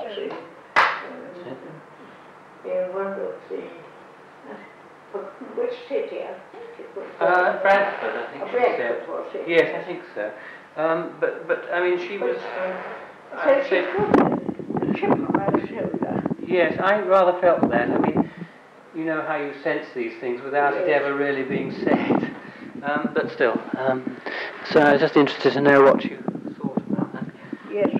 Chelsea. In one of the... Which city? I think it was... Bradford, I think she Bradford, said. was it? Yes, I think so. But I mean, she was... So she's got a chip on her shoulder. Yes, I rather felt that. I mean, you know how you sense these things without it ever really being said. But still. So I was just interested to know what you thought about that. Yes.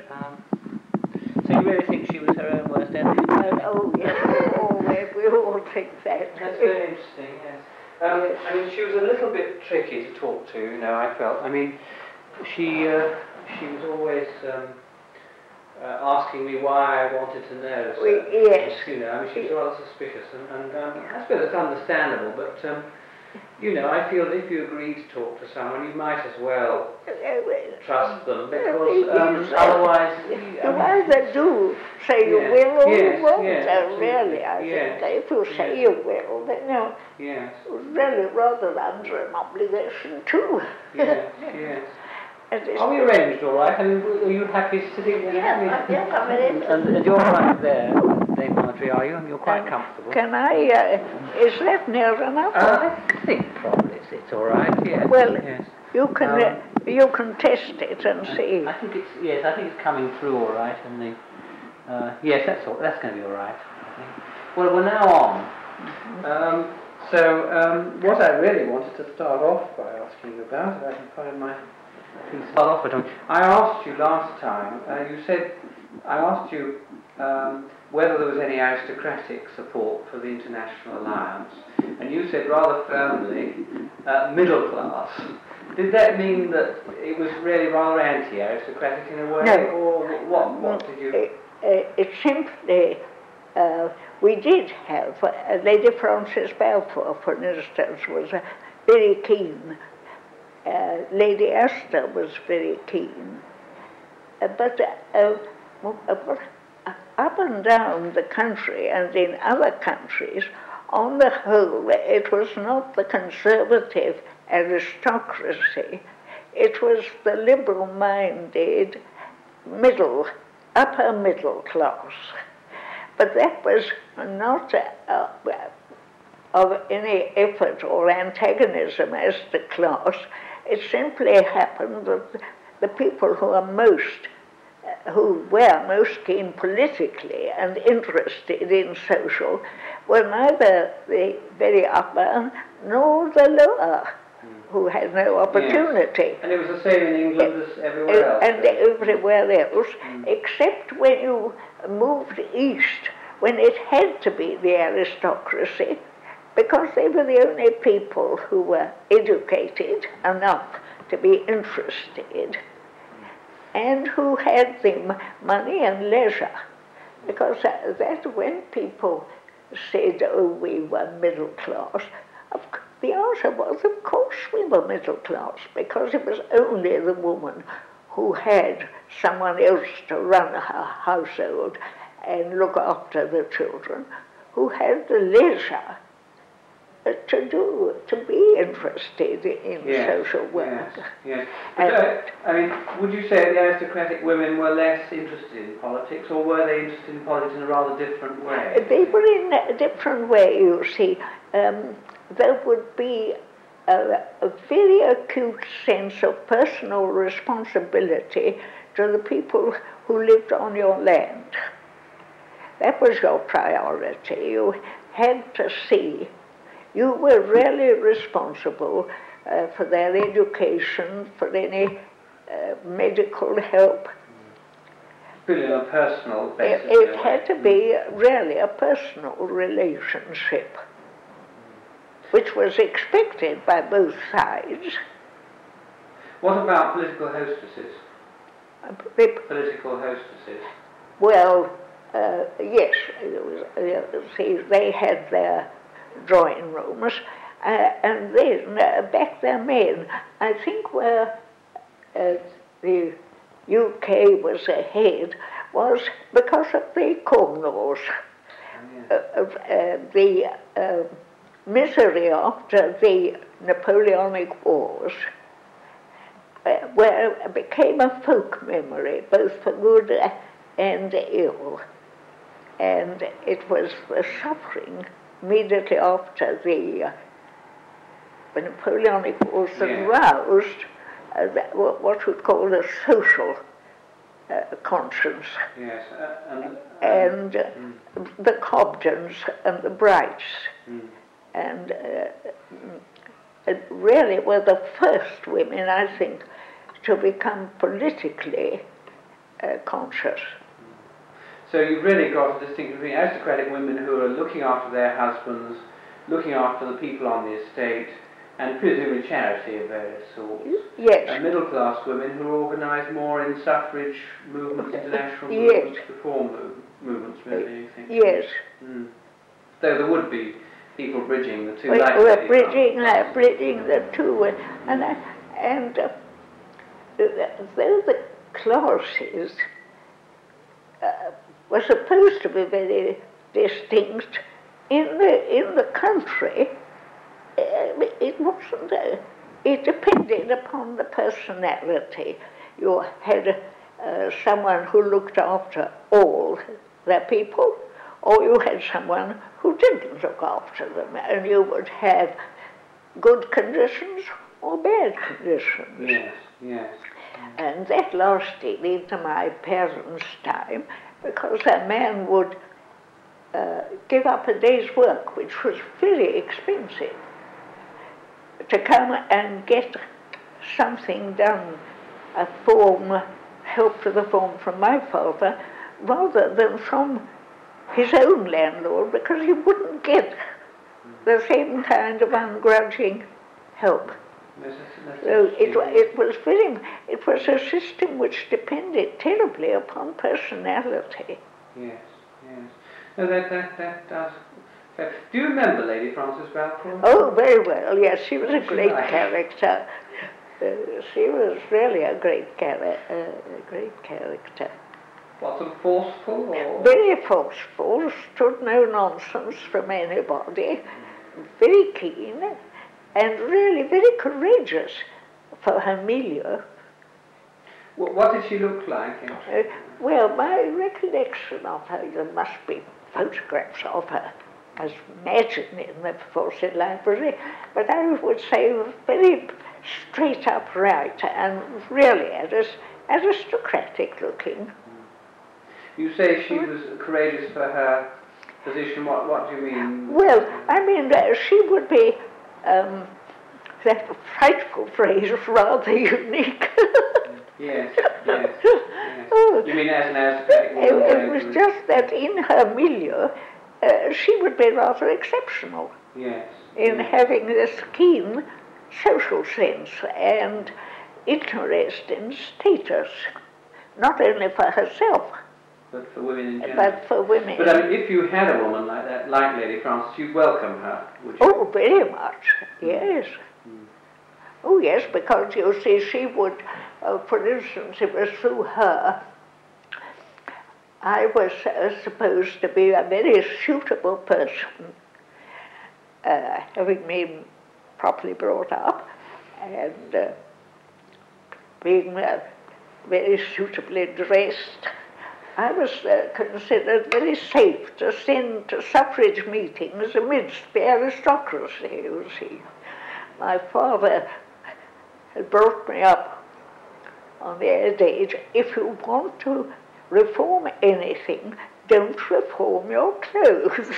So you really think she was her own worst enemy? Oh, yes, we all think that. That's very interesting, yes. I mean, she was a little bit tricky to talk to, you know, I felt. I mean, she was always asking me why I wanted to know. Yes. You know, I mean, she was rather suspicious, and I suppose it's understandable, but, you know, I feel that if you agree to talk to someone, you might as well trust them, because otherwise... The ones that do say you will or you won't, really, I think. If you say you will, then you're really rather under an obligation too. Yes, yes. Are we arranged all right? I mean, are you happy sitting there? Yes, I'm ready. And you're right there, Dame Marjorie, are you? You're quite comfortable. Can I, is that near enough? I think probably it's all right, yes. Well, yes. you can test it and see. I think it's coming through all right, and yes, that's going to be all right, I think. Well, we're now on. So what I really wanted to start off by asking you about, if I can find my... I asked you last time, I asked you whether there was any aristocratic support for the International Alliance, and you said rather firmly, middle class. Did that mean that it was really rather anti-aristocratic in a way, no. Or what did you... It simply, we did have, Lady Frances Balfour, for instance, was very keen. Lady Esther was very keen, but up and down the country and in other countries, on the whole, it was not the conservative aristocracy, it was the liberal-minded upper middle class. But that was not of any effort or antagonism as to class. It simply happened that the people who were most keen politically and interested in social were neither the very upper nor the lower, who had no opportunity. Yes. And it was the same in England as everywhere else. And everywhere else, except when you moved east, when it had to be the aristocracy, because they were the only people who were educated enough to be interested and who had the money and leisure. Because that when people said, oh, we were middle class, the answer was, of course we were middle class, because it was only the woman who had someone else to run her household and look after the children, who had the leisure to be interested in social work. Yes. But, I mean, would you say the aristocratic women were less interested in politics, or were they interested in politics in a rather different way? They were in a different way, you see. There would be a very acute sense of personal responsibility to the people who lived on your land. That was your priority. You had to see. You were really responsible for their education, for any medical help. Really on a personal basis. It had to be really a personal relationship, which was expected by both sides. What about political hostesses? Political hostesses? Well, yes. See, they had their drawing rooms, and then back their men, I think where the UK was ahead was because of the Corn Laws, the misery after the Napoleonic Wars, where it became a folk memory, both for good and ill. and it was the suffering immediately after the Napoleonic Wars that roused what we'd call the social conscience. Yes. And the Cobdens and the Brights. And really were the first women, I think, to become politically conscious. So you've really got a distinction between aristocratic women who are looking after their husbands, looking after the people on the estate, and presumably charity of various sorts. Yes. And middle-class women who are organised more in suffrage movements, international movements, reform movements, really, you think? Yes. So there would be people bridging the two. We're bridging the two, and though the classes were supposed to be very distinct in the country, it wasn't. It depended upon the personality. You had someone who looked after all their people, or you had someone who didn't look after them, and you would have good conditions or bad conditions. Yes, yes. And that lasted into my parents' time, because a man would give up a day's work, which was very expensive, to come and get something done, a form, help to the form from my father, rather than from his own landlord, because he wouldn't get the same kind of ungrudging help. So it was a system which depended terribly upon personality. Yes, yes. No, that does. Do you remember Lady Frances Balfour? Oh, very well. Yes, she was a great character. She was really a great character. What, sort of forceful? Or? Very forceful, stood no nonsense from anybody, very keen, and really very courageous for her milieu. Well, what did she look like? Well, my recollection of her, there must be photographs of her, as imagined in the Fawcett Library, but I would say very straight upright and really aristocratic looking. You say she was courageous for her position. What do you mean? Well, I mean, she would be, that frightful phrase, rather unique. Yes, yes, yes. Oh, you mean as an aristocratic woman? It was just that in her milieu, she would be rather exceptional. Yes. In having this keen social sense and interest in status, not only for herself, but for women in general. But for women. But I mean, if you had a woman like that, like Lady Frances, you'd welcome her, would you? Oh, very much, yes. Oh, yes, because you see, she would, for instance, it was through her, I was supposed to be a very suitable person, having been properly brought up, and being very suitably dressed. I was considered very safe to send to suffrage meetings amidst the aristocracy, you see. My father had brought me up on the adage, if you want to reform anything, don't reform your clothes.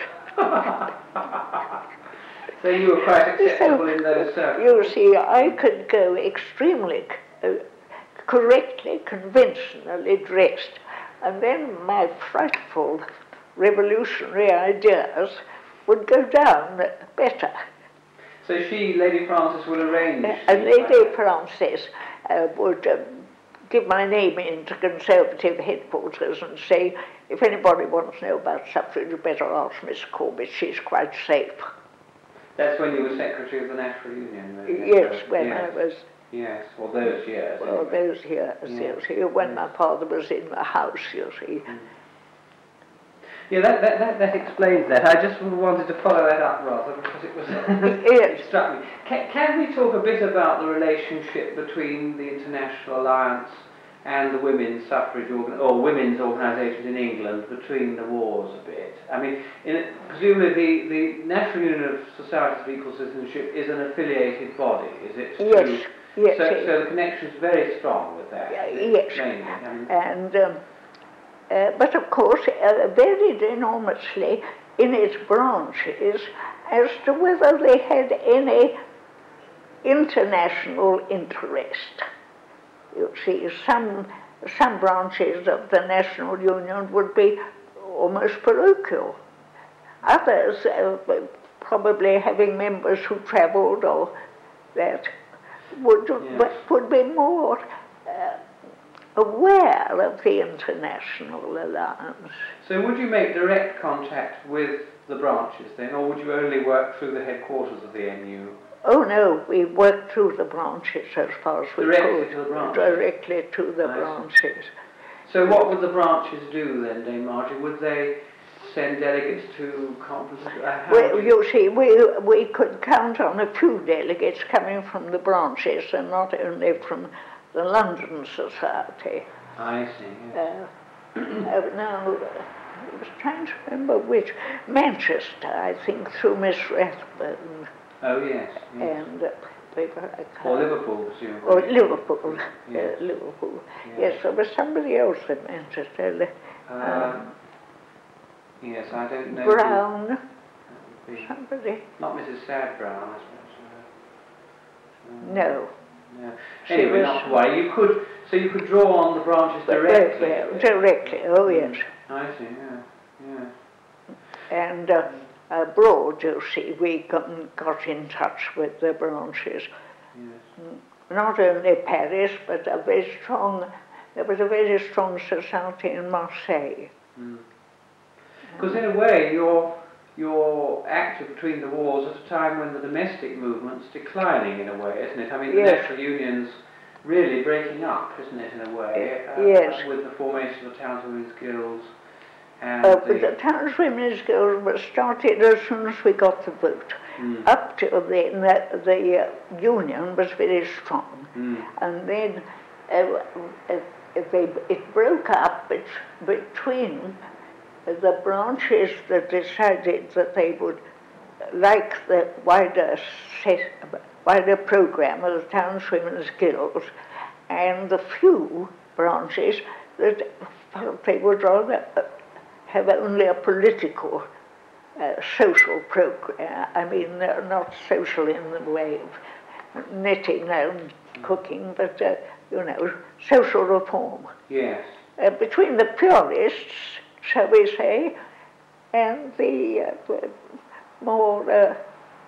So you were quite acceptable in those circles. You see, I could go extremely correctly, conventionally dressed, and then my frightful revolutionary ideas would go down better. So she, Lady Frances, would arrange... Lady Frances would give my name into Conservative headquarters and say, if anybody wants to know about suffrage, you better ask Miss Corbett, she's quite safe. That's when you were Secretary of the National Union, really? Yes, when I was... Yes, well, those years. Well, anyway. those years, yes. When my father was in the House, you see. Yeah, that explains that. I just wanted to follow that up rather because it was Yes. it struck me. Can we talk a bit about the relationship between the International Alliance and the women's suffrage or women's organisations in England between the wars a bit. I mean, presumably the National Union of Societies of Equal Citizenship is an affiliated body, is it? Yes. Yes. So the connection is very strong with that. Yes. Mainly. I mean, and but of course, varied enormously in its branches as to whether they had any international interest. You see, some branches of the National Union would be almost parochial. Others, probably having members who travelled or that, would be more aware of the international alliance. So would you make direct contact with the branches then, or would you only work through the headquarters of the NU? Oh no, we worked through the branches as far as we Directly could. to the branches? Directly to the branches. So what would the branches do then, Dame Marjorie? Would they send delegates to conferences? Well, you see, we could count on a few delegates coming from the branches and not only from the London Society. I see. Yes. Now, I was trying to remember which. Manchester, I think, through Miss Rathbone. Oh, yes. And or Liverpool, presumably. Or Liverpool. Yes. Liverpool. Yes. Yes, there was somebody else at Manchester. Yes, I don't know. Brown. Somebody. Not Mrs. Sad Brown, I suppose. No. No. Anyway, not to worry. You could draw on the branches directly. Directly. Oh yes. I see. Yeah. And abroad, you see, we got in touch with the branches. Yes. Not only Paris, but there was a very strong society in Marseille. Because in a way, you're active between the wars at a time when the domestic movement's declining in a way, isn't it? I mean, the National Union's really breaking up, isn't it, in a way? Yes. With the formation of the Towns Women's Guilds. And the Towns Women's Guild was started as soon as we got the vote. Up till then, the union was very strong. And then it broke up between the branches that decided that they would like the wider programme of the Towns Women's Guilds, and the few branches that felt they would rather have only a political, social programme. I mean, not social in the way of knitting and cooking, but, social reform. Yes. Between the purists, shall we say, and the more,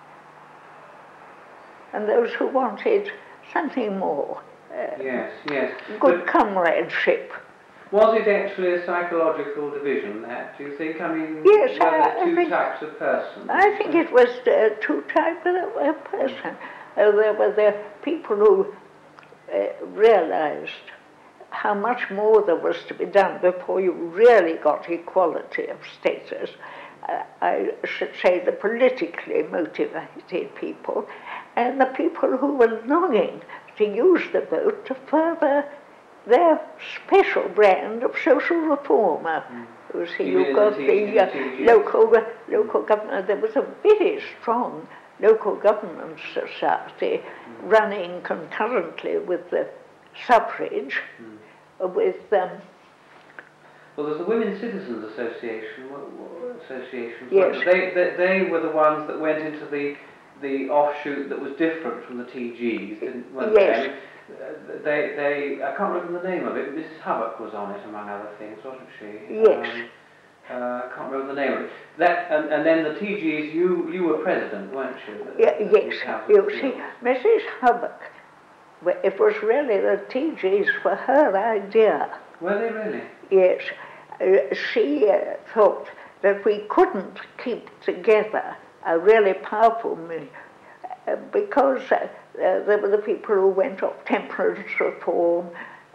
and those who wanted something more. Yes. Good comradeship. Was it actually a psychological division, that, do you think? I mean, yes, were there two types of persons? I think it was two types of person. There were the people who realized how much more there was to be done before you really got equality of status. I should say the politically motivated people, and the people who were longing to use the vote to further their special brand of social reform. You see, you've got the local government. There was a very strong local government society running concurrently with the suffrage, with well, there's the Women's Citizens Association. Yes. They were the ones that went into the offshoot that was different from the TGs, weren't yes. They I can't remember the name of it. Mrs. Hubbock was on it, among other things, wasn't she? Yes. I can't remember the name of it. That and then the TGs. You were president, weren't you? Yes. You see, Mrs. Hubbock. It was really the TGs for her idea. Were they really? Yes. She thought that we couldn't keep together a really powerful because there were the people who went off temperance reform,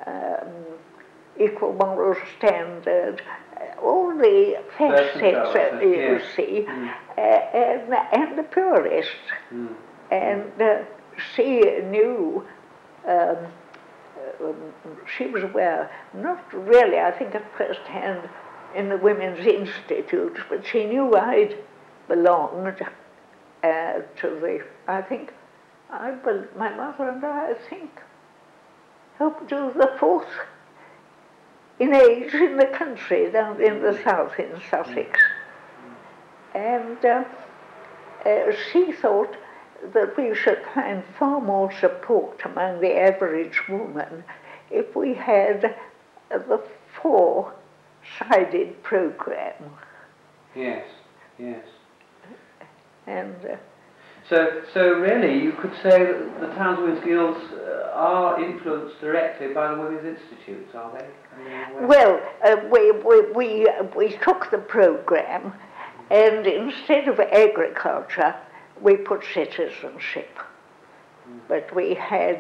equal moral standard, all the facets you see, and the purists. And she knew she was aware, not really, I think at first hand, in the Women's Institute, but she knew I'd belonged to the, I think, my mother and I think, helped do the fourth in age in the country, down in the south in Sussex. And she thought that we should find far more support among the average woman if we had the four-sided program. Yes, yes. And so really, you could say that the Towns Women's Guilds are influenced directly by the Women's Institutes, are they? well, we took the program, and instead of agriculture, we put citizenship. But we had,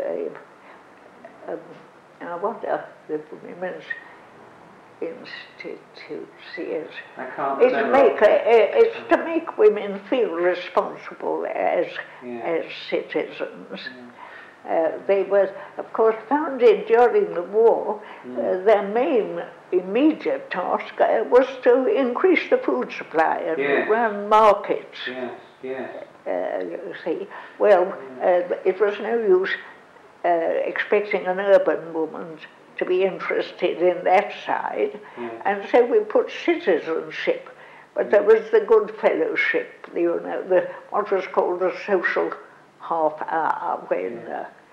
what are the Women's Institutes? Yes. I can't remember. It's to make women feel responsible as citizens. They were, of course, founded during the war. Their main immediate task was to increase the food supply and run markets. Yes, yes. You see, well, it was no use expecting an urban woman to be interested in that side, and so we put citizenship. But there was the good fellowship, you know, what was called the social half hour, when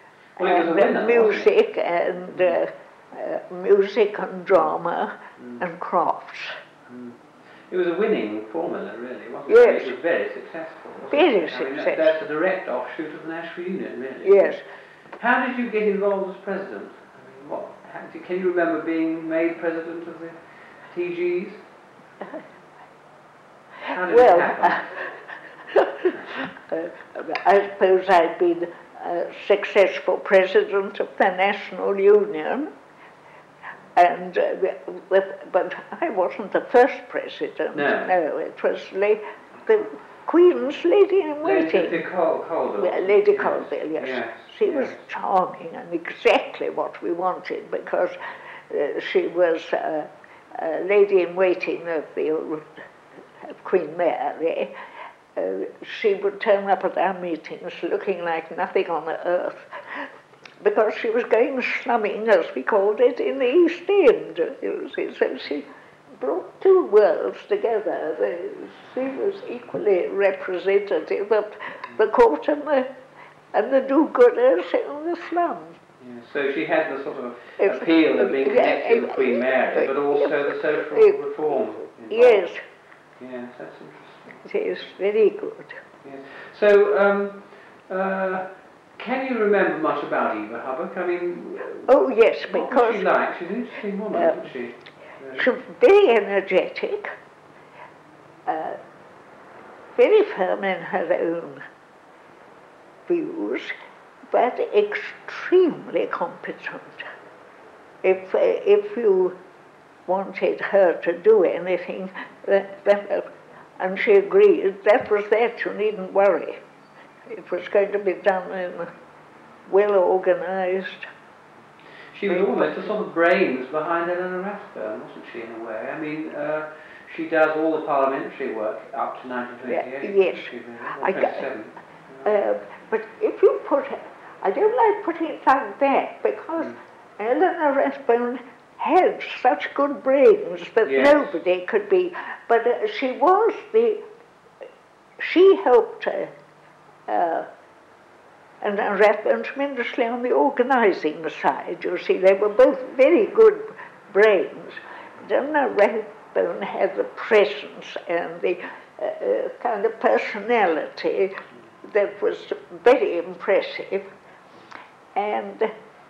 music and drama and crafts. It was a winning formula, really, wasn't yes. it? It was very successful. Very successful. That's a direct offshoot of the National Union, really. Yes. How did you get involved as president? I mean, can you remember being made president of the TGs? How did it happen? I suppose I'd been a successful president of the National Union, and but I wasn't the first president. No, it was the Queen's lady-in-waiting. Lady Colville. Lady Colville, yes. She was charming and exactly what we wanted, because she was lady-in-waiting of Queen Mary. She would turn up at our meetings looking like nothing on the earth, because she was going slumming, as we called it, in the East End. You see. So she brought two worlds together. She was equally representative of the court and the do-gooders in the slum. Yeah, so she had the sort of appeal of being connected with Queen Mary, but also the social reform involved. Yes. Yes, that's interesting. It is very good. Yes. So, can you remember much about Eva Hubbock? I mean, oh yes, because what was she like? She's an interesting woman, isn't she? She was very energetic, very firm in her own views, but extremely competent. If you wanted her to do anything, and she agreed, that was that, you needn't worry. It was going to be done in well organised. She was almost the sort of brains behind Eleanor Rathbone, wasn't she, in a way? I mean, she does all the parliamentary work up to 1928. Yes. Or 27. But if you put it, I don't like putting it like that, because Eleanor Rathbone had such good brains that nobody could be, but she helped and Rathbone tremendously on the organising side, you see. They were both very good brains. Eleanor Rathbone had the presence and the kind of personality that was very impressive, and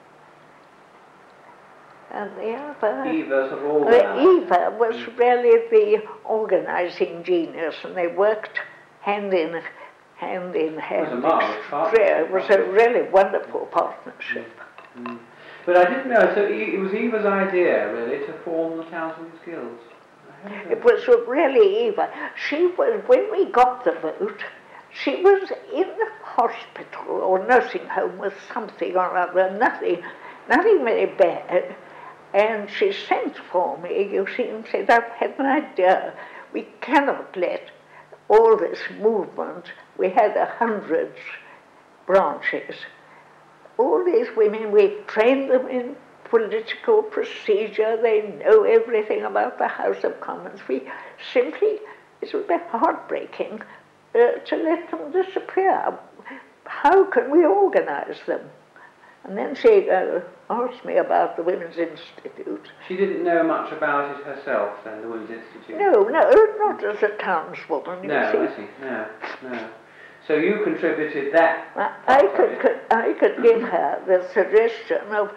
the other, Eva was really the organising genius, and they worked hand in hand. It was a marvellous partnership. It was a really wonderful partnership. But I didn't know, so it was Eva's idea, really, to form the Towns Women's Guilds? It was really Eva. She was, when we got the vote, she was in the hospital or nursing home with something or other, nothing nothing very bad. And she sent for me, you see, and said, I've had an idea. We cannot let all this movement, we had 100 branches. All these women, we've trained them in political procedure, they know everything about the House of Commons. We simply, it would be heartbreaking to let them disappear. How can we organize them? And then she asked me about the Women's Institute. She didn't know much about it herself, then, the Women's Institute? No, not as a townswoman, you see. I see. No. So you contributed that? I could give her the suggestion of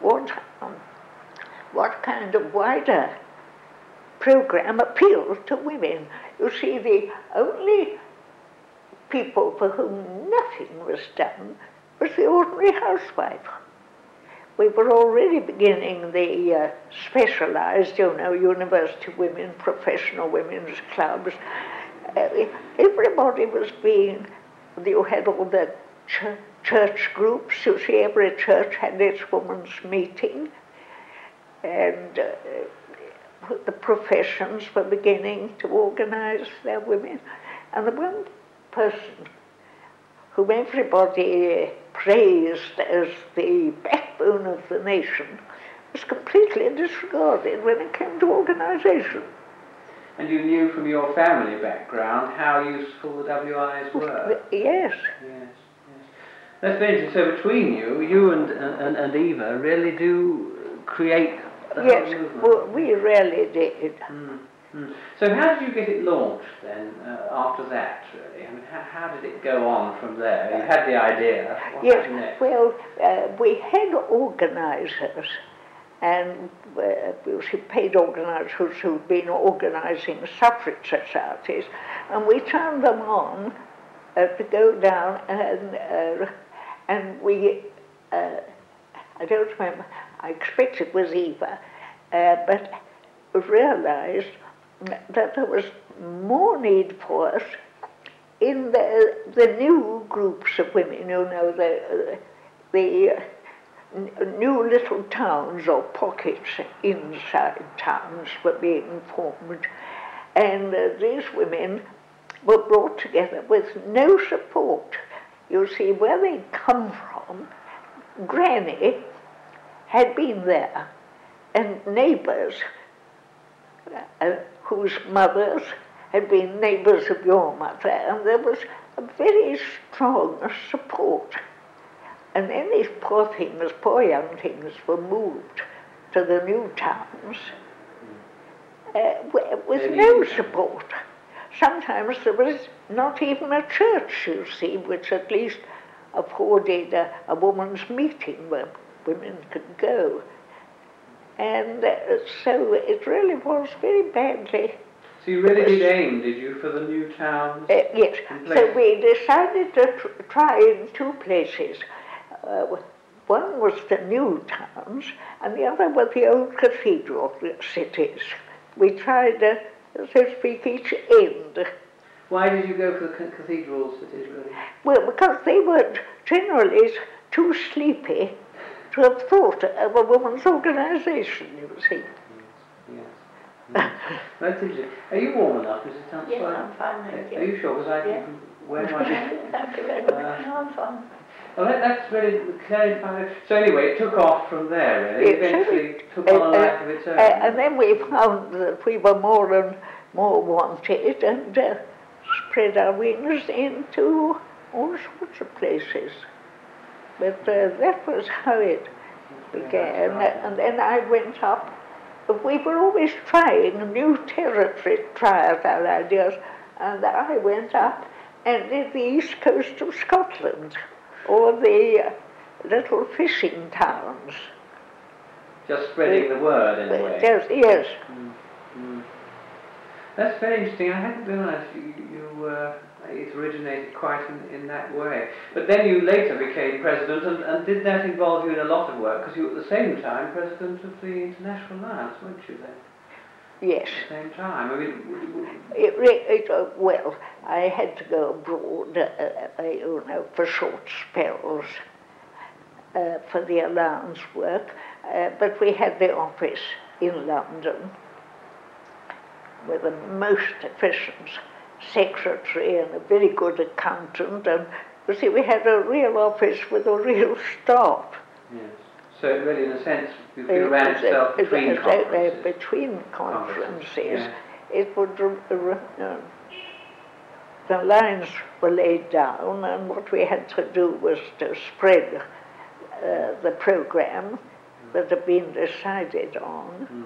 what kind of wider program appealed to women. You see, the only people for whom nothing was done was the ordinary housewife. We were already beginning the specialized, university women, professional women's clubs. Everybody was being, you had all the church groups, you see, every church had its women's meeting, and the professions were beginning to organize their women. And the one person whom everybody praised as the backbone of the nation was completely disregarded when it came to organization. And you knew from your family background how useful the WIs were? Yes. That's very interesting. So between you and Eva really do create the whole movement. Well, we really did. So how did you get it launched then, after that, really? I mean, how did it go on from there? You had the idea. What happened next? Well, we had organisers, and she paid organisers who'd been organising suffrage societies, and we turned them on to go down, and we, I don't remember, I expect it was Eva, but realised that there was more need for us in the new groups of women, the new little towns or pockets inside towns were being formed, and these women were brought together with no support. You see, where they'd come from, Granny had been there, and neighbours whose mothers had been neighbours of your mother, and there was a very strong support. And then these poor young things were moved to the new towns with no support. Sometimes there was not even a church, you see, which at least afforded a woman's meeting where women could go. And so it really was very badly. So you really did aim, did you, for the new towns? Yes. So we decided to try in two places. One was the new towns, and the other were the old cathedral cities. We tried, so to speak, each end. Why did you go for the cathedral cities, really? Well, because they were generally too sleepy to have thought of a woman's organisation, you see. Yes. That's interesting. Are you warm enough, Mrs. Tunstall? Yes, I'm fine, thank you. Are you sure? Because I can wear my... Thank you very much. No, I'm fine. Well, that's really clarifying. So anyway, it took off from there, really. Eventually took on a life of its own. And then we found that we were more and more wanted, and spread our wings into all sorts of places. But that was how it began. And then I went up. We were always trying new territory, try out our ideas. And I went up and did the east coast of Scotland, or the little fishing towns. Just spreading the word, in a way. Yes. That's very interesting. I hadn't realised it originated quite in that way. But then you later became president, and did that involve you in a lot of work? Because you were at the same time president of the International Alliance, weren't you then? Yes. At the same time. I mean, well, I had to go abroad, for short spells. for the Alliance work, but we had the office in London with a most efficient secretary and a very good accountant, and you see, we had a real office with a real staff. Yes. So really, in a sense, you feel ran itself between conferences. Between conferences. Yeah. It would, the lines were laid down, and what we had to do was to spread the program that had been decided on. Mm.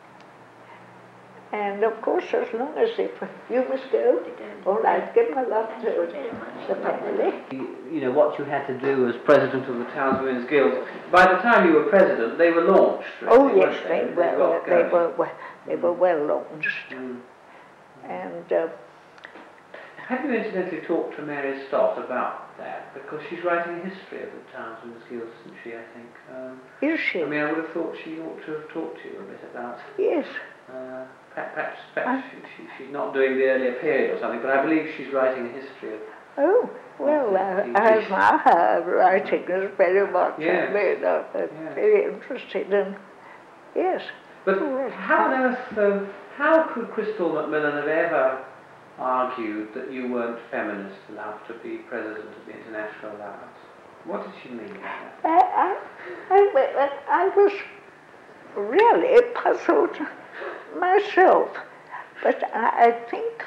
And of course, as long as if you must go, all right, give my love to the family. You know, what you had to do as president of the Towns Women's Guild, by the time you were president, they were launched. Really, Oh yes, they were well launched. Mm. And have you incidentally talked to Mary Stott about that? Because she's writing a history of the Towns Women's Guild, isn't she, I think? Is she? I mean, I would have thought she ought to have talked to you a bit about... Yes. Perhaps she's not doing the earlier period or something, but I believe she's writing a history of... Oh, well, I admire her writing is very much. Yes. I mean, very interested in, yes. But how on earth, how could Crystal Macmillan have ever argued that you weren't feminist enough to be president of the International Alliance? What did she mean by that? I was really puzzled myself, but I think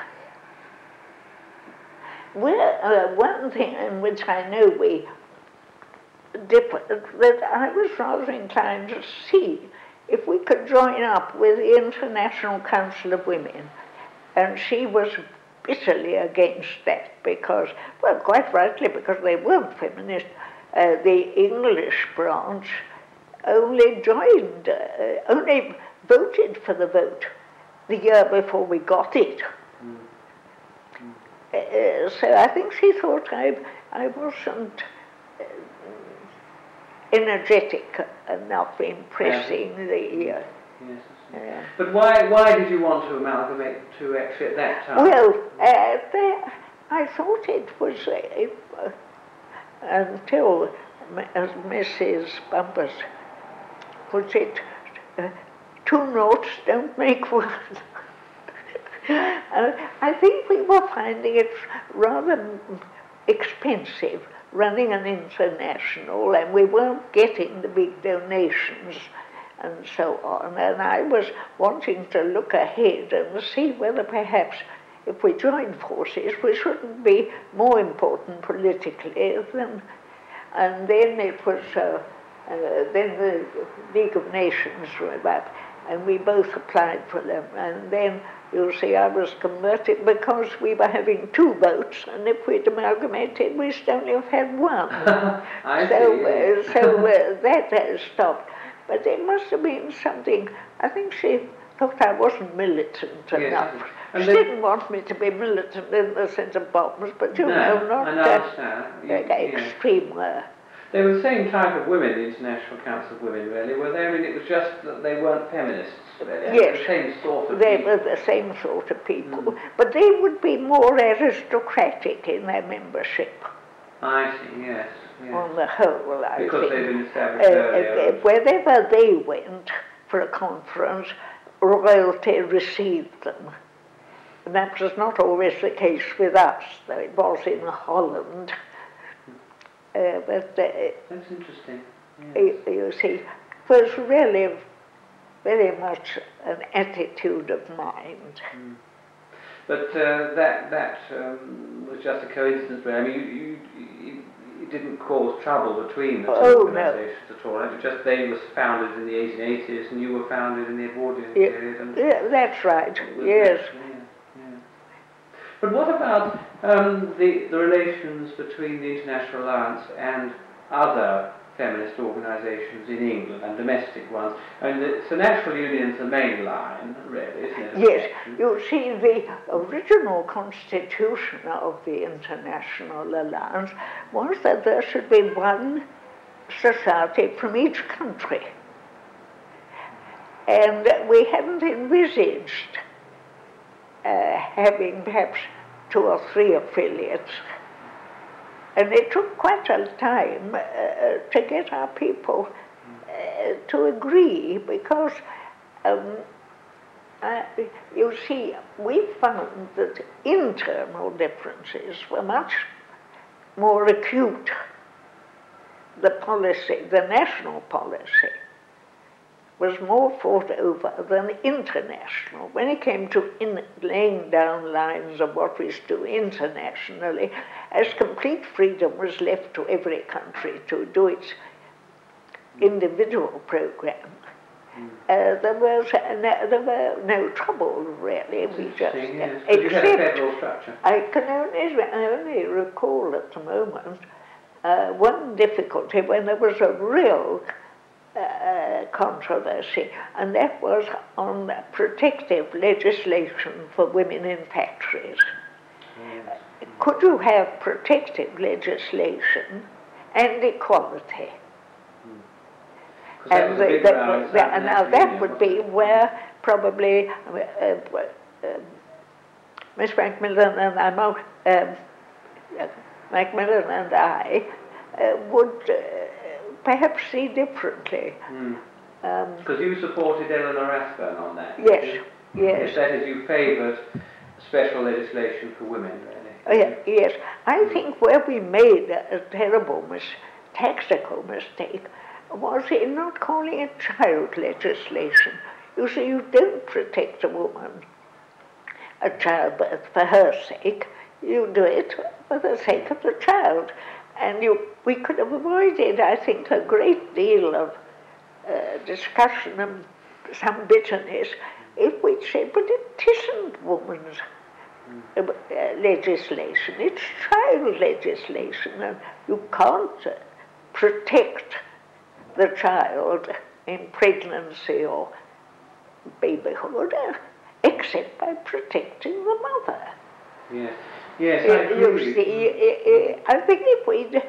one thing in which I know we differed, that I was rather inclined to see if we could join up with the International Council of Women, and she was bitterly against that because, well, quite rightly, because they weren't feminist. The English branch only joined, only voted for the vote the year before we got it. So I think she thought I wasn't energetic enough in pressing the... Yes. But why did you want to amalgamate the two actually at that time? Well, I thought it was until, as Mrs. Bumpus puts it, two noughts don't make one. I think we were finding it rather expensive running an international, and we weren't getting the big donations and so on. And I was wanting to look ahead and see whether perhaps if we joined forces we shouldn't be more important politically than... And then it was... then the League of Nations went up, and we both applied for them. And then, you'll see, I was converted because we were having two votes, and if we'd amalgamated, we'd only have had one. So that stopped. But it must have been something, I think she thought I wasn't militant enough. She didn't want me to be militant in the sense of bombs, but not extreme. They were the same type of women, the International Council of Women, really, were they? I mean, it was just that they weren't feminists, really. Yes, the same sort of they people. were the same sort of people, but they would be more aristocratic in their membership. I see, yes. On the whole, I think. Because they've been established earlier. Wherever they went for a conference, royalty received them. And that was not always the case with us, though it was in Holland. But that's interesting. Yes. You see, it was really very much an attitude of mind. But that was just a coincidence. I mean, you didn't cause trouble between the two organisations at all. It was just they were founded in the 1880s, and you were founded in the Edwardian period. And that's right. Yes. But what about the relations between the International Alliance and other feminist organisations in England and domestic ones? I mean, so National Union's the main line, really, isn't it? Yes. You see, the original constitution of the International Alliance was that there should be one society from each country. And we hadn't envisaged having perhaps 2 or 3 affiliates. And it took quite a time to get our people to agree, because you see, we found that internal differences were much more acute. The policy, the national policy, was more fought over than international. When it came to laying down lines of what we should do internationally, as complete freedom was left to every country to do its individual program, there were no trouble really. We just you had a federal structure. I can only recall at the moment one difficulty when there was a real controversy, and that was on protective legislation for women in factories. Could you have protective legislation and equality? And now that would be where probably Miss Macmillan and I would perhaps see differently. Because you supported Eleanor Rathbone on that. Yes, yes. That is, you favoured special legislation for women, really. Yes, I think where we made a terrible tactical mistake was in not calling it child legislation. You see, you don't protect a woman at childbirth for her sake. You do it for the sake of the child. And we could have avoided, I think, a great deal of discussion and some bitterness if we'd said, but it isn't woman's legislation, it's child legislation, and you can't protect the child in pregnancy or babyhood except by protecting the mother. Yes, yes, I agree. You see, I think if we'd...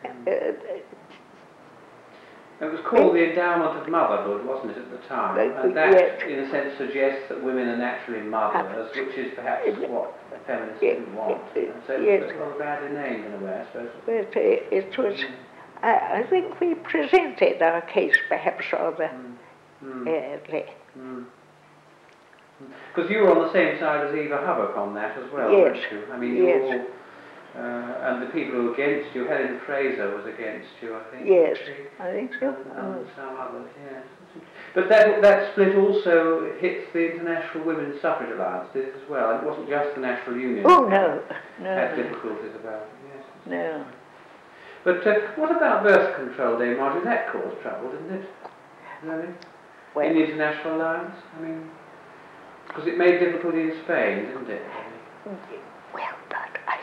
it was called the endowment of motherhood, wasn't it, at the time? And that, in a sense, suggests that women are naturally mothers, which is perhaps what the feminists didn't want. So it was rather badly named in a way, I suppose. But it was... I think we presented our case perhaps rather early. Because you were on the same side as Eva Hubbock on that as well, weren't you? I mean, you all, and the people who were against you, Helen Fraser was against you, I think. Yes, I think so. And some others, yes. But that split also hits the International Women's Suffrage Alliance, did it as well? It wasn't just the National Union. Oh, no. Had difficulties about it, yes. No. But what about birth control, Dame Marjorie? That caused trouble, didn't it? Really? Well, in the International Alliance? I mean, because it made difficulty in Spain, didn't it? Well, but I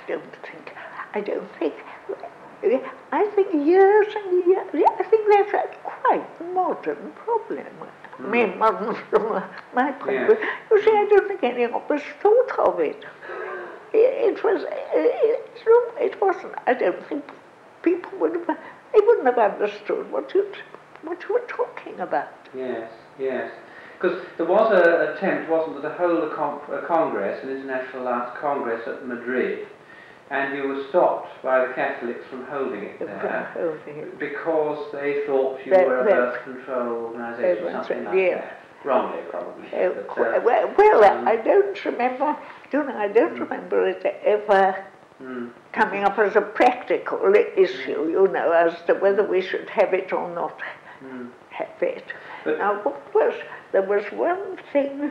think years and years, I think that's a quite modern problem. I mean, modern from my point of view. You see, I don't think any of us thought of it. It wasn't, I don't think people they wouldn't have understood what you were talking about. Yes, yes. Because there was an attempt, wasn't there, to hold a Congress, an International Alliance Congress at Madrid, and you were stopped by the Catholics from holding it there because they thought you were a birth control organisation, something like that. Wrongly, probably. I don't remember. I don't remember it ever coming up as a practical issue, you know, as to whether we should have it or not have it. But now, there was one thing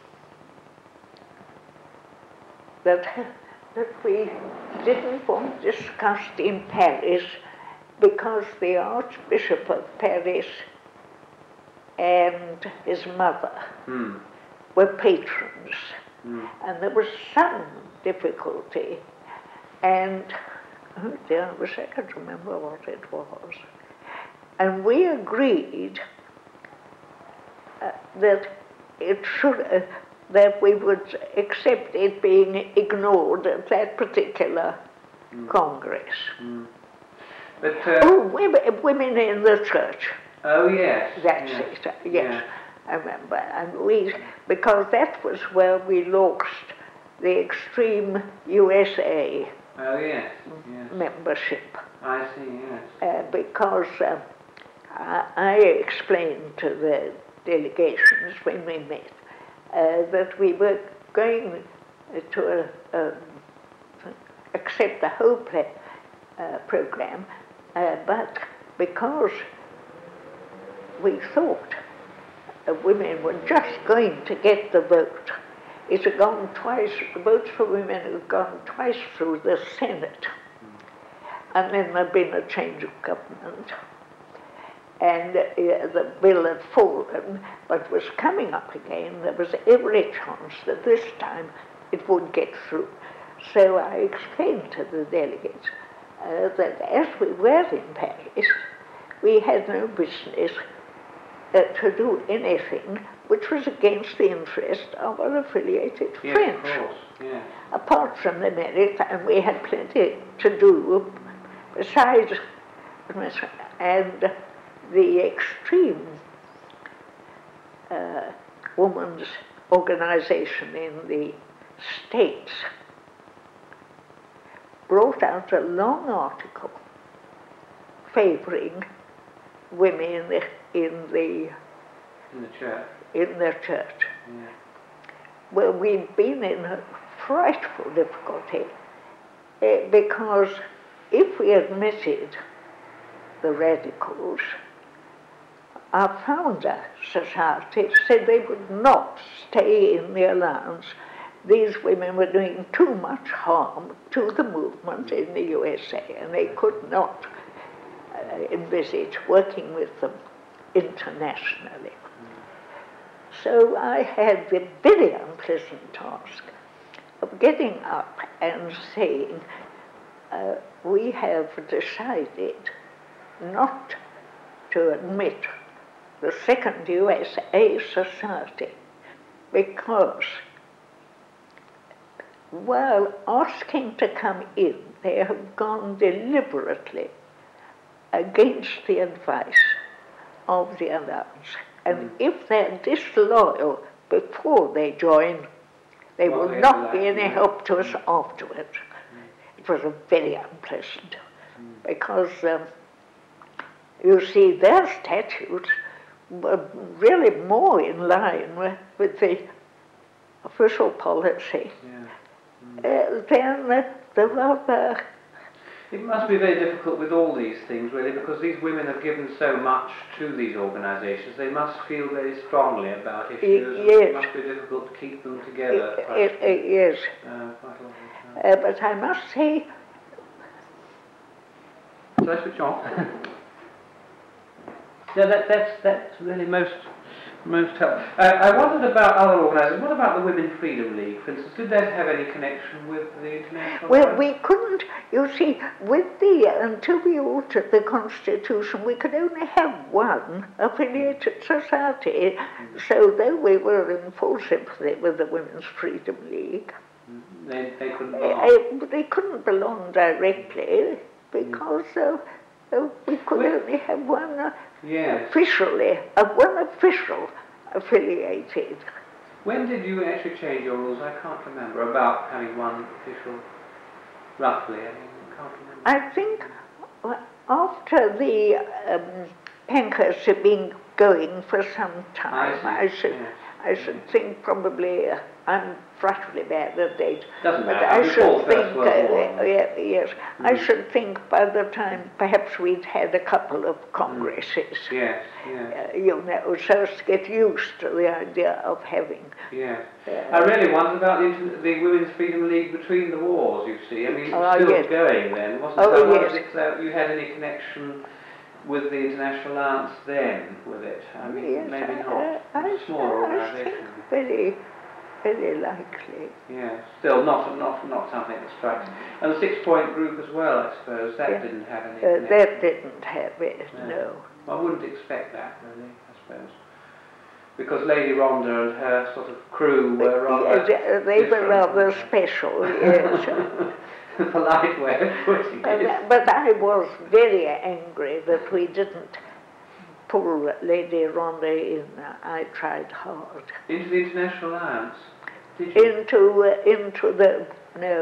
that we didn't want discussed in Paris because the Archbishop of Paris and his mother were patrons, and there was some difficulty, and oh dear, I wish I could remember what it was. And we agreed that it should, that we would accept it being ignored at that particular Congress. But women in the church. Oh yes. That's it. Yes, I remember. And because that was where we lost the extreme USA Oh, yes, yes. membership. I see, yes. Because I explained to the delegations when we met that we were going to accept the whole program, but because we thought women were just going to get the vote, it had gone twice, the votes for women had gone twice through the Senate, and then there'd been a change of government, and the bill had fallen, but was coming up again. There was every chance that this time it would get through. So I explained to the delegates that as we were in Paris, we had no business to do anything which was against the interest of our affiliated French. Of course, yes. Apart from the merit, and we had plenty to do besides, and the extreme women's organization in the States brought out a long article favoring women in the church. In their church. Yeah. Well, we've been in a frightful difficulty because if we admitted the radicals, our founder society said they would not stay in the alliance. These women were doing too much harm to the movement in the USA, and they could not envisage working with them internationally. So I had the very unpleasant task of getting up and saying, we have decided not to admit the second USA society because while asking to come in, they have gone deliberately against the advice of the alliance. And if they're disloyal before they join, they will not be any help to us afterwards. It was very unpleasant because, you see, their statutes were really more in line with the official policy than the rather. It must be very difficult with all these things, really, because these women have given so much to these organisations. They must feel very strongly about issues. Yes. It must be difficult to keep them together. Yes. But I must say... Shall I switch on? No, that's really most helpful. I wondered about other organisations. What about the Women's Freedom League, for instance? Did that have any connection with the international? Well, we couldn't. You see, until we altered the Constitution, we could only have one affiliated society. So though we were in full sympathy with the Women's Freedom League, they couldn't belong. They couldn't belong directly because we could only have one. Officially, one official affiliated. When did you actually change your rules? I can't remember about having one official, roughly. I can't remember. I think after the Pankhurst had been going for some time, I should think probably, I'm frightfully bad at date. Doesn't matter. But I should think, yes, I should think by the time perhaps we'd had a couple of congresses. Yes. You know, so as to get used to the idea of having. Yes. I really wondered about the Women's Freedom League between the wars, you see. I mean, it was still going then, wasn't it? I wondered if you had any connection with the International Alliance then, with it. I mean, maybe not. Small organisation. Very, very likely. Yeah, still not something that strikes. And the 6 Point Group as well, I suppose, that didn't have any connection. That didn't have it, no. I wouldn't expect that, really, I suppose. Because Lady Rhonda and her sort of crew were rather they were rather special, yes. Polite way of putting it. But I was very angry that we didn't pull Lady Rhonda in. I tried hard. Into the International Alliance? Did you? Into the, no,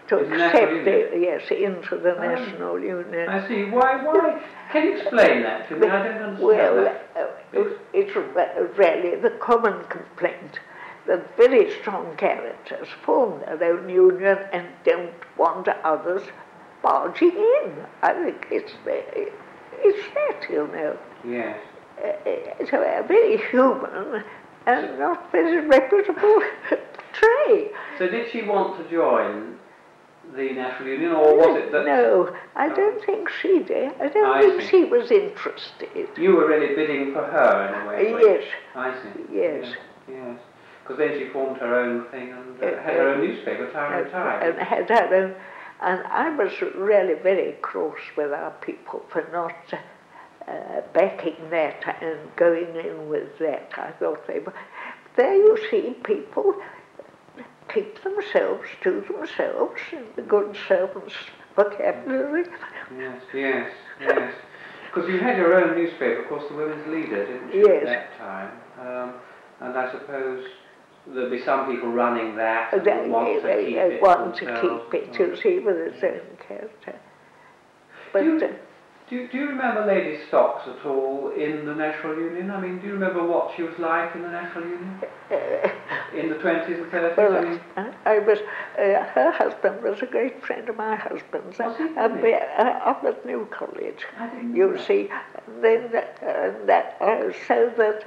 to In the National accept Union? yes, into the National Union. I see. Why? Can you explain that to me? I don't understand Well, that. it's really the common complaint that very strong characters form their own union and don't want others barging in. I think it's that, you know. Yes. It's a very human and not very reputable trait. So did she want to join the National Union, or was it that... No, I don't think she did. I I don't think see. she was interested. You were really bidding for her in a way? Yes. I see. Yes. Yes. Because then she formed her own thing and had her own newspaper, Time and Tide. And had her own. And I was really very cross with our people for not backing that and going in with that. I thought they were... There you see people keep themselves to themselves in the good servant's vocabulary. Yes. Because you had your own newspaper, of course, the Women's Leader, didn't you, Yes. at that time? And I suppose there'd be some people running that and They want to keep it want to themselves. keep it, you see, with its own character. But Do you remember Lady Stocks at all in the National Union? I mean, do you remember what she was like in the National Union? In the 20s and 30s? well, I was, her husband was a great friend of my husband's. Was he? Up at New College, I didn't know you that. see. Then so that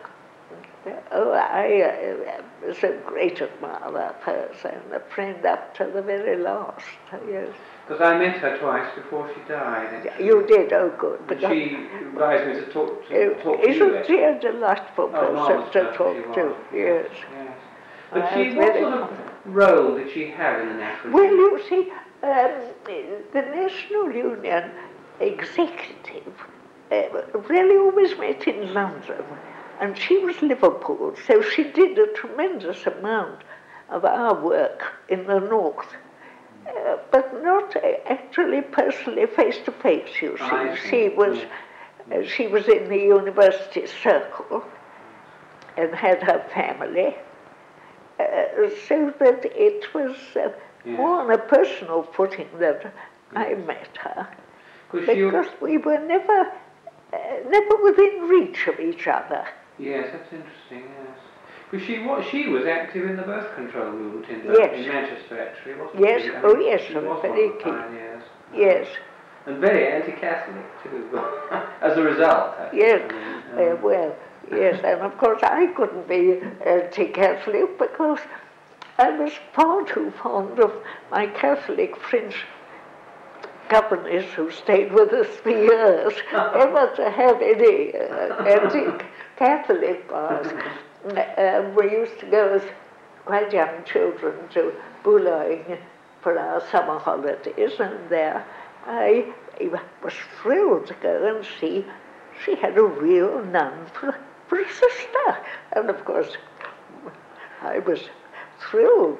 I was a great admirer of hers and a friend up to the very last. Yes. Because I met her twice before she died. Actually. You did, oh good. And she advised me to talk to you. Isn't she a delightful person to talk to? Yes. But I she, was what very sort of role did she have in the National Well, Union? you see, the National Union executive really always met in London, and she was Liverpool, so she did a tremendous amount of our work in the north, but not actually personally face to face. You see, she was in the university circle and had her family. So that it was more on a personal footing that I met her, because we were never within reach of each other. Yes, that's interesting. Yes, because she was active in the birth control movement in Manchester, actually, wasn't yes. she? Oh, yes, she was very one of the keen. pioneers. Yes. And very anti-Catholic too, as a result. Actually. Yes. I mean, Well. Yes, and of course I couldn't be anti-Catholic because I was far too fond of my Catholic French governess who stayed with us for years, ever to have any anti-Catholic bars. We used to go as quite young children to Boulogne for our summer holidays, and there I was thrilled to go and see she had a real nun for a sister. And of course, I was thrilled.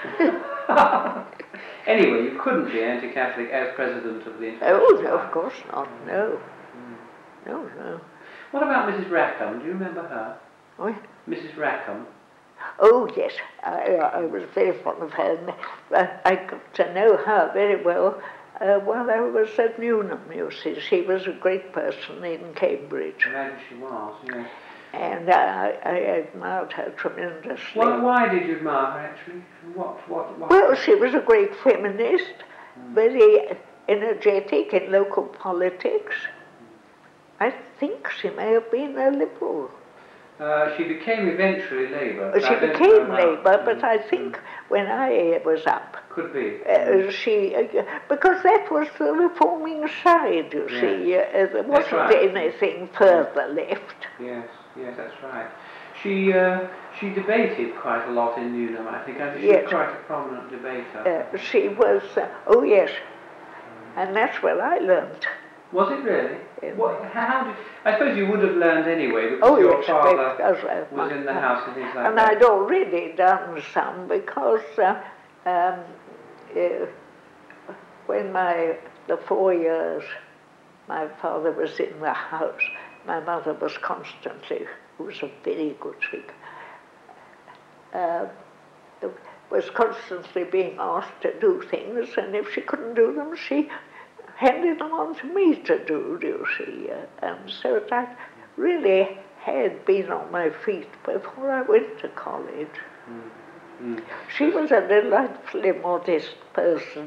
Anyway, you couldn't be anti-Catholic as president of the International Oh, no, Alliance. of course not, no. No. What about Mrs. Rackham? Do you remember her? Oh, Mrs. Rackham? oh yes, I was very fond of her. And I got to know her very well while I was at Newnham, you see. She was a great person in Cambridge. Imagine she was, yes. And I admired her tremendously. Why did you admire her, actually? What? Well, she was a great feminist, very energetic in local politics. I think she may have been a Liberal. She became eventually Labour. but She I don't became know how. Labour, but I think when I was up, Could be. because that was the reforming side, you see. There wasn't right. anything further left. Yes, that's right. She debated quite a lot in Newnham, I think. She Yes. was quite a prominent debater. She was, oh yes, and that's where I learned. Was it really? Yeah. I suppose you would have learned anyway, because Oh your yes, father because, was in the house and things like and that. I'd already done some because when the 4 years my father was in the house, my mother was constantly, who was a very good speaker, was constantly being asked to do things, and if she couldn't do them, she handed them on to me to do you see. And so I really had been on my feet before I went to college. She was a delightfully modest person.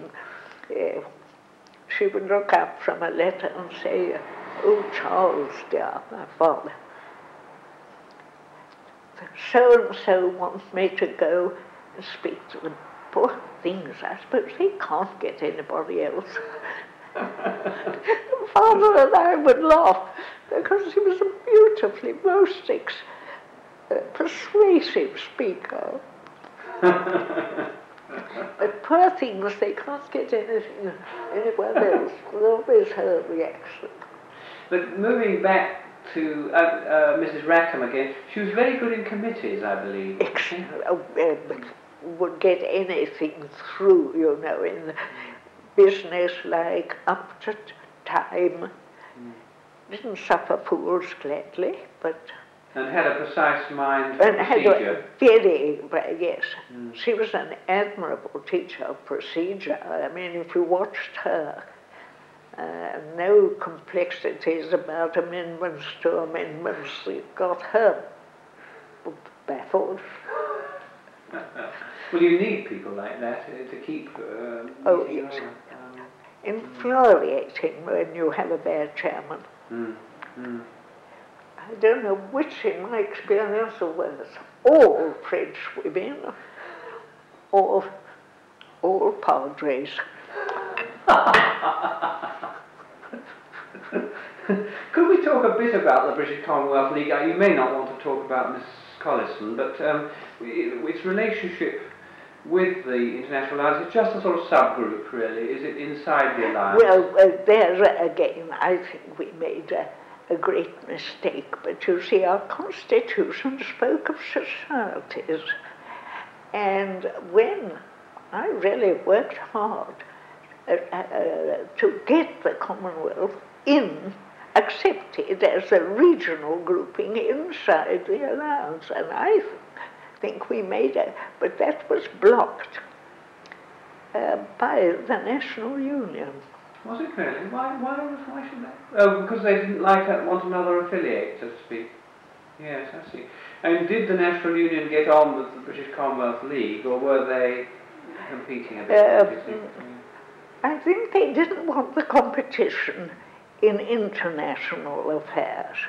She would look up from a letter and say, "Oh, Charles, dear, my father, so-and-so wants me to go and speak to them. Poor things, I suppose they can't get anybody else." Father and I would laugh because he was a beautifully, most persuasive speaker. But poor things, they can't get anything anywhere else. They always heard the accent. But moving back to Mrs. Rackham again, she was very good in committees, I believe. Would get anything through, you know, in business like up to time. Didn't suffer fools gladly, but... And had a precise mind for and procedure. Had a very, yes. She was an admirable teacher of procedure. I mean, if you watched her, no complexities about amendments to amendments. It got her baffled. Well, you need people like that to keep... oh, yes. Infuriating when you have a bad chairman. I don't know which, in my experience, are worse. All French women, or all padres. Could we talk a bit about the British Commonwealth League? You may not want to talk about Miss Collison, but its relationship with the International Alliance, it's just a sort of subgroup, really. Is it inside the Alliance? Well, there again, I think we made a great mistake. But you see, our Constitution spoke of societies. And when I really worked hard to get the Commonwealth accepted as a regional grouping inside the Alliance, and I think we made it, but that was blocked by the National Union. Was it really? Why should that? Oh, because they didn't want another affiliate, so to speak. Yes, I see. And did the National Union get on with the British Commonwealth League, or were they competing a bit? I think they didn't want the competition in international affairs.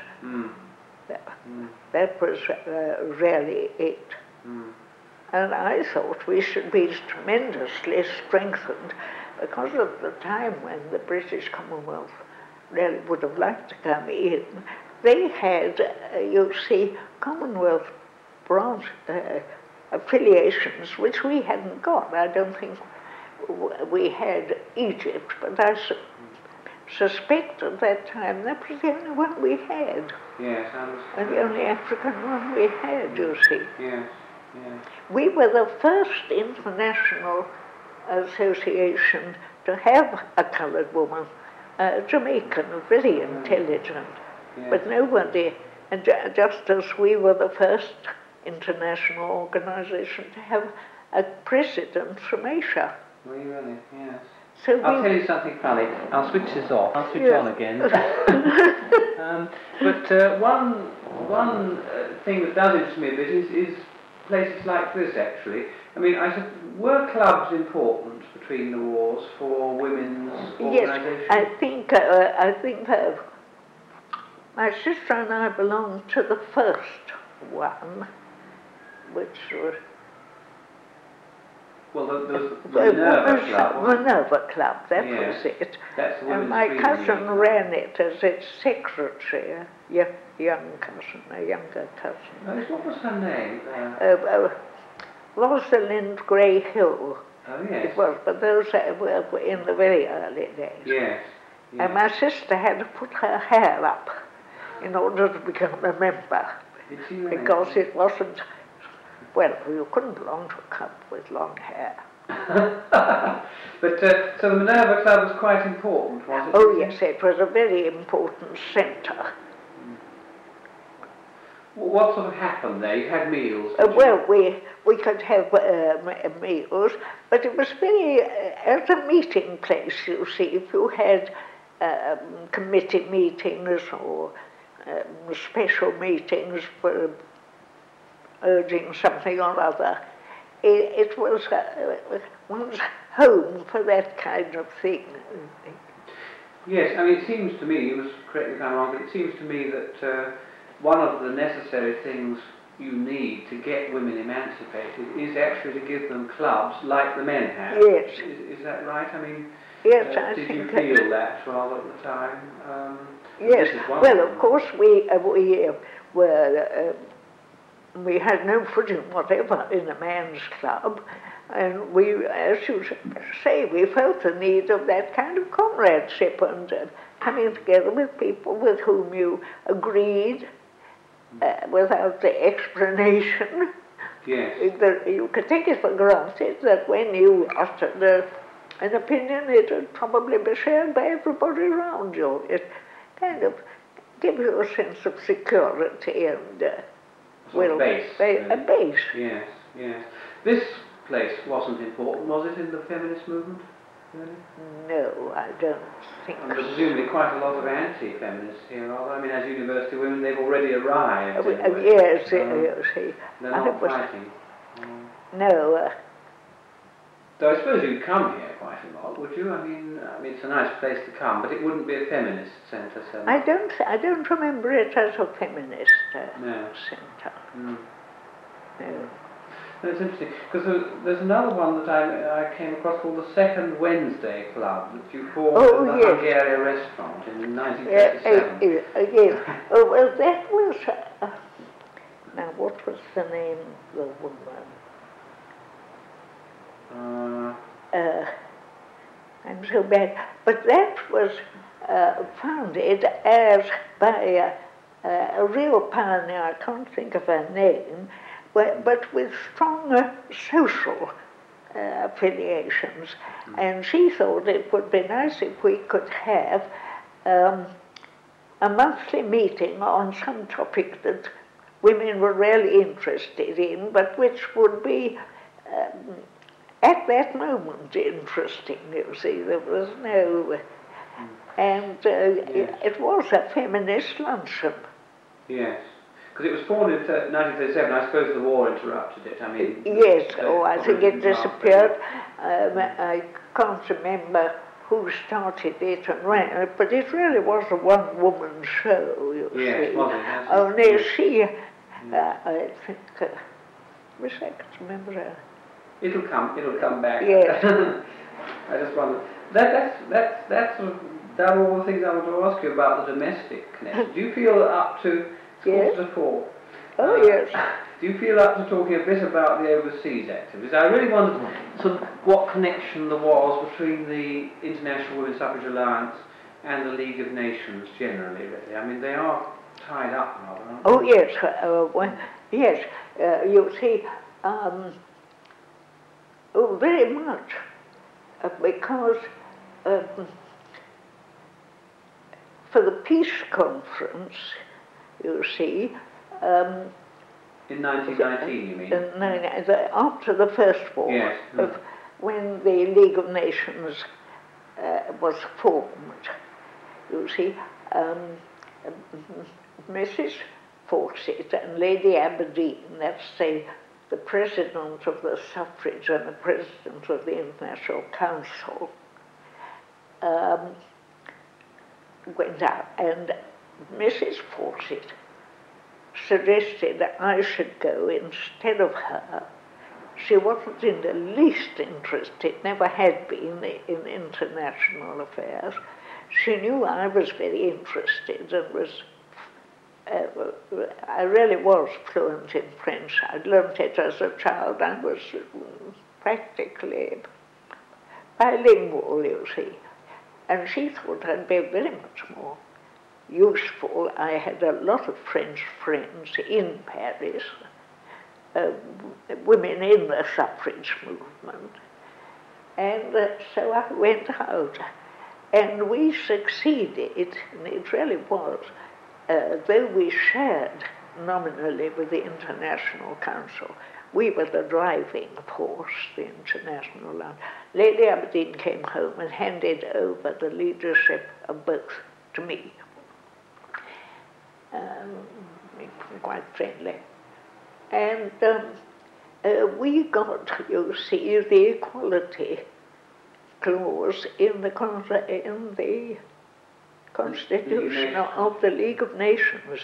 That was really it. And I thought we should be tremendously strengthened because of the time when the British Commonwealth really would have liked to come in. They had, you see, Commonwealth branch affiliations, which we hadn't got. I don't think we had Egypt, but I suspect at that time that was the only one we had. Yes, I understand. And the only African one we had, you see. Yes, yes. We were the first international association to have a coloured woman, Jamaican, very intelligent, but nobody, and just as we were the first international organisation to have a president from Asia. Really, yes. So I'll tell you something funny. I'll switch this off. I'll switch on again. But one thing that does interest me a bit is places like this, actually. I mean, were clubs important between the wars for women's organisations? Yes, I think my sister and I belonged to the first one, which was... Well, the Minerva Club. Minerva Club, that yes, was it. That's the and my cousin ran it as its secretary, a younger cousin. Oh, what was her name? Rosalind Gray Hill. Oh, yes. It was, but those were in the very early days. Yes. And my sister had to put her hair up in order to become a member. Did she really? Because it wasn't... Well, you couldn't belong to a club with long hair. But so the Minerva Club was quite important, was it? Oh yes, it was a very important centre. What sort of happened there? You had meals? Well, we could have meals, but it was very, as a meeting place, you see, if you had committee meetings or special meetings for urging something or other, it was one's home for that kind of thing. Yes, I mean, it seems to me, you must correct me if I'm wrong, but it seems to me that one of the necessary things you need to get women emancipated is actually to give them clubs like the men have. Yes. Is that right? I mean, yes, I did think you feel that rather at the time? Yes. Well, of course we had no footing whatever in a man's club, and we, as you say, we felt the need of that kind of comradeship and coming together with people with whom you agreed without the explanation. Yes. You could take it for granted that when you uttered an opinion, it would probably be shared by everybody around you. It kind of gives you a sense of security and a base. A base. Yes, yes. This place wasn't important, was it, in the feminist movement? Really? No, I don't think and presumably quite a lot of anti-feminists here, are there? I mean, as university women, they've already arrived. Yes, you see. They're not fighting. No. Though I suppose you'd come here quite a lot, would you? I mean, it's a nice place to come, but it wouldn't be a feminist centre, so... I don't remember it as a feminist centre. Mm. No. That's interesting, because there's another one that I came across called the Second Wednesday Club that you formed at the Hungarian restaurant in 1937. Yes. Oh, well, that was... now, what was the name of the woman? I'm so bad. But that was founded as by a real pioneer, I can't think of her name, but with strong social affiliations. And she thought it would be nice if we could have a monthly meeting on some topic that women were really interested in, but which would be at that moment interesting, you see. There was no... And it was a feminist luncheon. Yes. Because it was formed in 1937. I suppose the war interrupted it. I mean... Yes, I think it disappeared. I can't remember who started it and ran it, but it really was a one-woman show, you see. Yes, was it? Only she, I think, wish I could remember her. It'll come back. Yes. I just wonder. That's sort of done all the things I want to ask you about the domestic connection. Do you feel up to... Yes. Support? Oh, yes. Do you feel up to talking a bit about the overseas activities? I really wondered sort of what connection there was between the International Women's Suffrage Alliance and the League of Nations generally, really. I mean, they are tied up rather, aren't they? Oh, yes. Yes. You see, very much. Because for the peace conference, you see... in 1919, you mean? After the First War, yes. When the League of Nations was formed, you see, Mrs. Fawcett and Lady Aberdeen, that's the president of the suffrage and the president of the International Council, went out, and Mrs. Fawcett suggested that I should go instead of her. She wasn't in the least interested, never had been, in international affairs. She knew I was very interested and was, I really was fluent in French. I'd learnt it as a child. I was practically bilingual, you see. And she thought I'd be very much more useful. I had a lot of French friends in Paris, women in the suffrage movement, and so I went out, and we succeeded, and it really was, though we shared nominally with the International Council. We were the driving force, the International Lounge. Lady Aberdeen came home and handed over the leadership of both to me. Quite friendly. And we got, you see, the equality clause in the Constitution of the League of Nations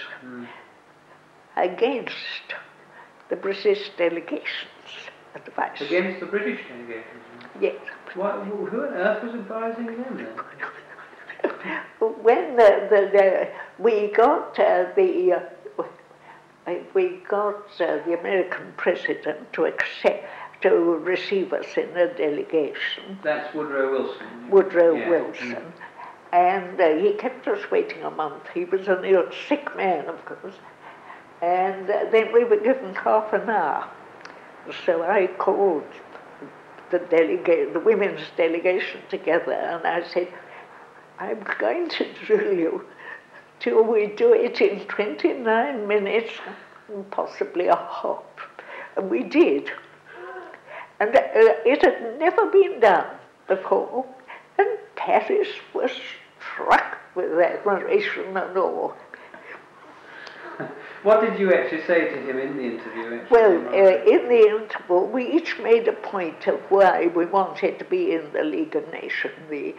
against the British delegation's advice. Against the British delegations? Yes. Who on earth was advising them then? When we got the American president to receive us in a delegation. That's Woodrow Wilson. Woodrow Wilson. And he kept us waiting a month. He was a sick man, of course. And then we were given half an hour. So I called the women's delegation together, and I said, I'm going to drill you till we do it in 29 minutes, and possibly a half. And we did. And it had never been done before. And Paris was struck with admiration and awe. What did you actually say to him in the interview? Well, in the interval, we each made a point of why we wanted to be in the League of Nations.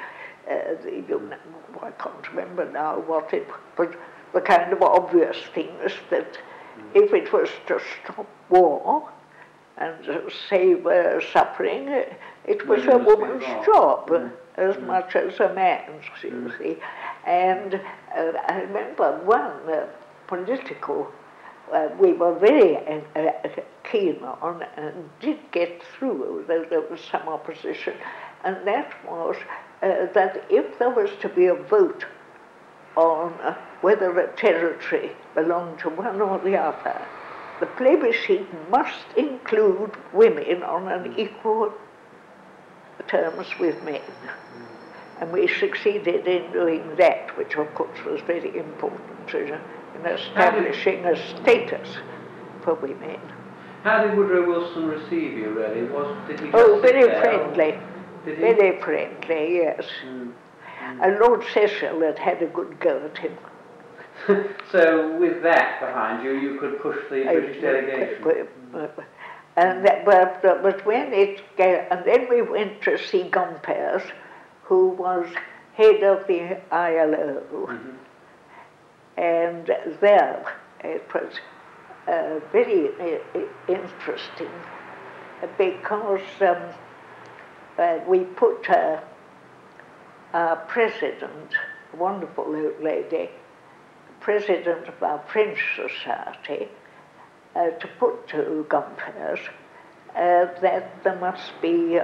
I can't remember now what it was, the kind of obvious things that if it was to stop war and save suffering, it was a woman's job as much as a man's, you see. And I remember one political we were very keen on and did get through, though there was some opposition, and that was that if there was to be a vote on whether a territory belonged to one or the other, the plebiscite must include women on an equal terms with men. And we succeeded in doing that, which of course was very important in establishing a status for women. How did Woodrow Wilson receive you, really? Did he very friendly. Very friendly, yes. And Lord Cecil had a good go at him. So with that behind you, you could push the British delegation. But when and then we went to see Gompers, who was head of the ILO. And there it was very interesting because we put our president, a wonderful old lady, president of our French Society, to put to Gompers that there must be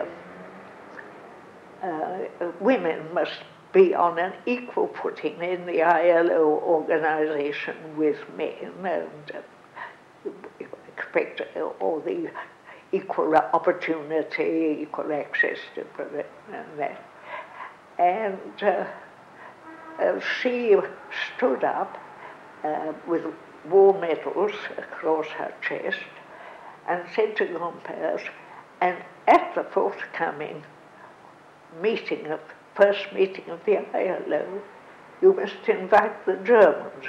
women must be on an equal footing in the ILO organization with men, and expect all the equal opportunity, equal access to and that. And she stood up with war medals across her chest and said to Gompers, and at the forthcoming first meeting of the ILO, you must invite the Germans.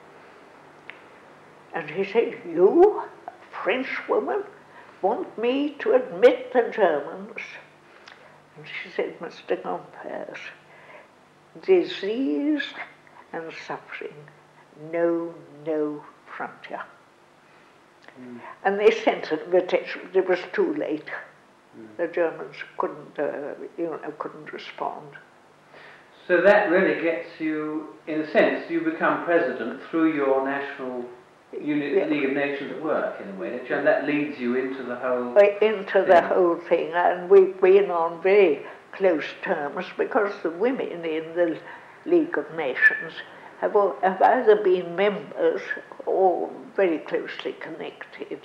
And he said, you, a French woman, want me to admit the Germans? And she said, Mr. Gompers, disease and suffering know no frontier. And they sent an invitation, but it was too late. The Germans couldn't respond. So that really gets you, in a sense, you become president through your national League of Nations work, in a way, and that leads you into the whole the whole thing, and we've been on very close terms because the women in the League of Nations have either been members or very closely connected.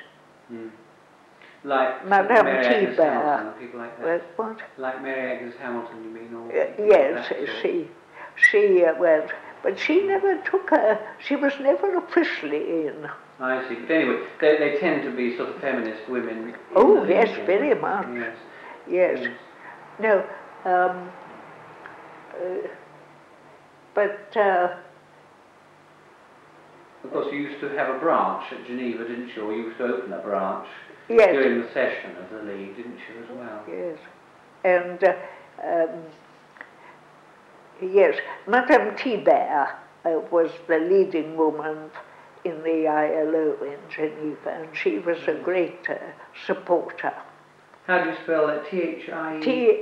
Like Madame Mary Agnes Tiber. Hamilton, people like that. What? Like Mary Agnes Hamilton, you mean? Or yes, she went, but she never took she was never officially in. I see. But anyway, they tend to be sort of feminist women. in Oh, the yes, League, very anyway. much. Yes. Yes. Yes. No, but Of course, you used to have a branch at Geneva, didn't you? Or you used to open a branch yes, during the session of the League, didn't you, as well? yes, and yes, Madame Thibert was the leading woman in the ILO in Geneva, and she was a great supporter. How do you spell that? Thie?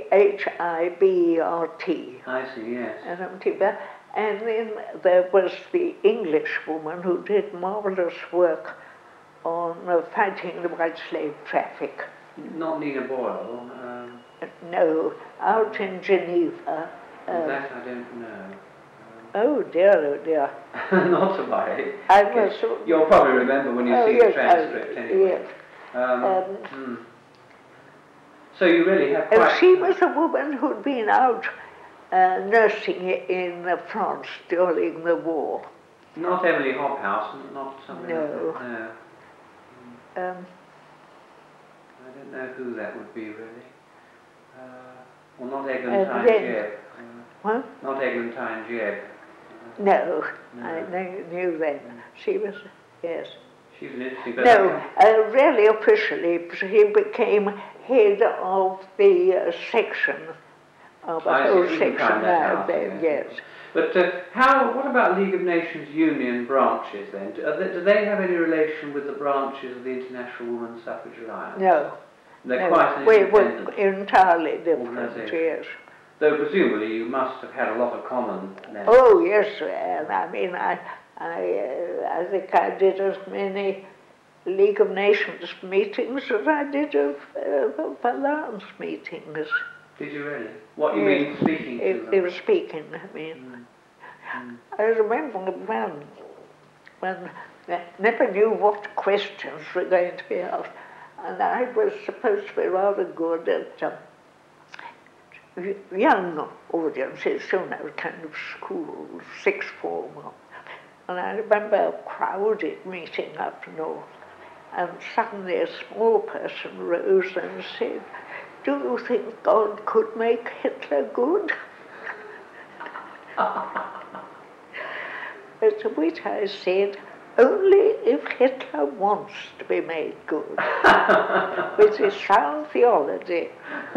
Thibert. I see, yes. Madame Thibert. And then there was the English woman who did marvelous work on fighting the white slave traffic. Not Nina Boyle. No, out in Geneva. That I don't know. Oh dear, oh dear. Not to worry. I was. You'll probably remember when you see yes, the transcript anyway. Yes. So you really have And quite... she was a woman who'd been out nursing in France during the war. Not Emily Hobhouse, not something No. like that. No. I don't know who that would be really. Well, not Eglantine Jebb. What? Not Eglantine Jebb. No, No. I knew then. She was, yes. She's an interesting... But No, really officially, she became head of the section, of the I see, whole you can section find that now, out, then, yes. yes. But what about League of Nations Union branches then? Do they have any relation with the branches of the International Women's Suffrage Alliance? No. They're no, quite an we independent were entirely different, organisation. yes. Though presumably you must have had a lot of common then. Oh, yes, and I mean, I think I did as many League of Nations meetings as I did of Alliance meetings. Did you really? What you mean speaking to them? They were speaking, I mean. I remember when I never knew what questions were going to be asked, and I was supposed to be rather good at young audiences, you know, kind of school, sixth form. And I remember a crowded meeting up north, and suddenly a small person rose and said, "Do you think God could make Hitler good?" To which I said, "Only if Hitler wants to be made good," which is sound theology.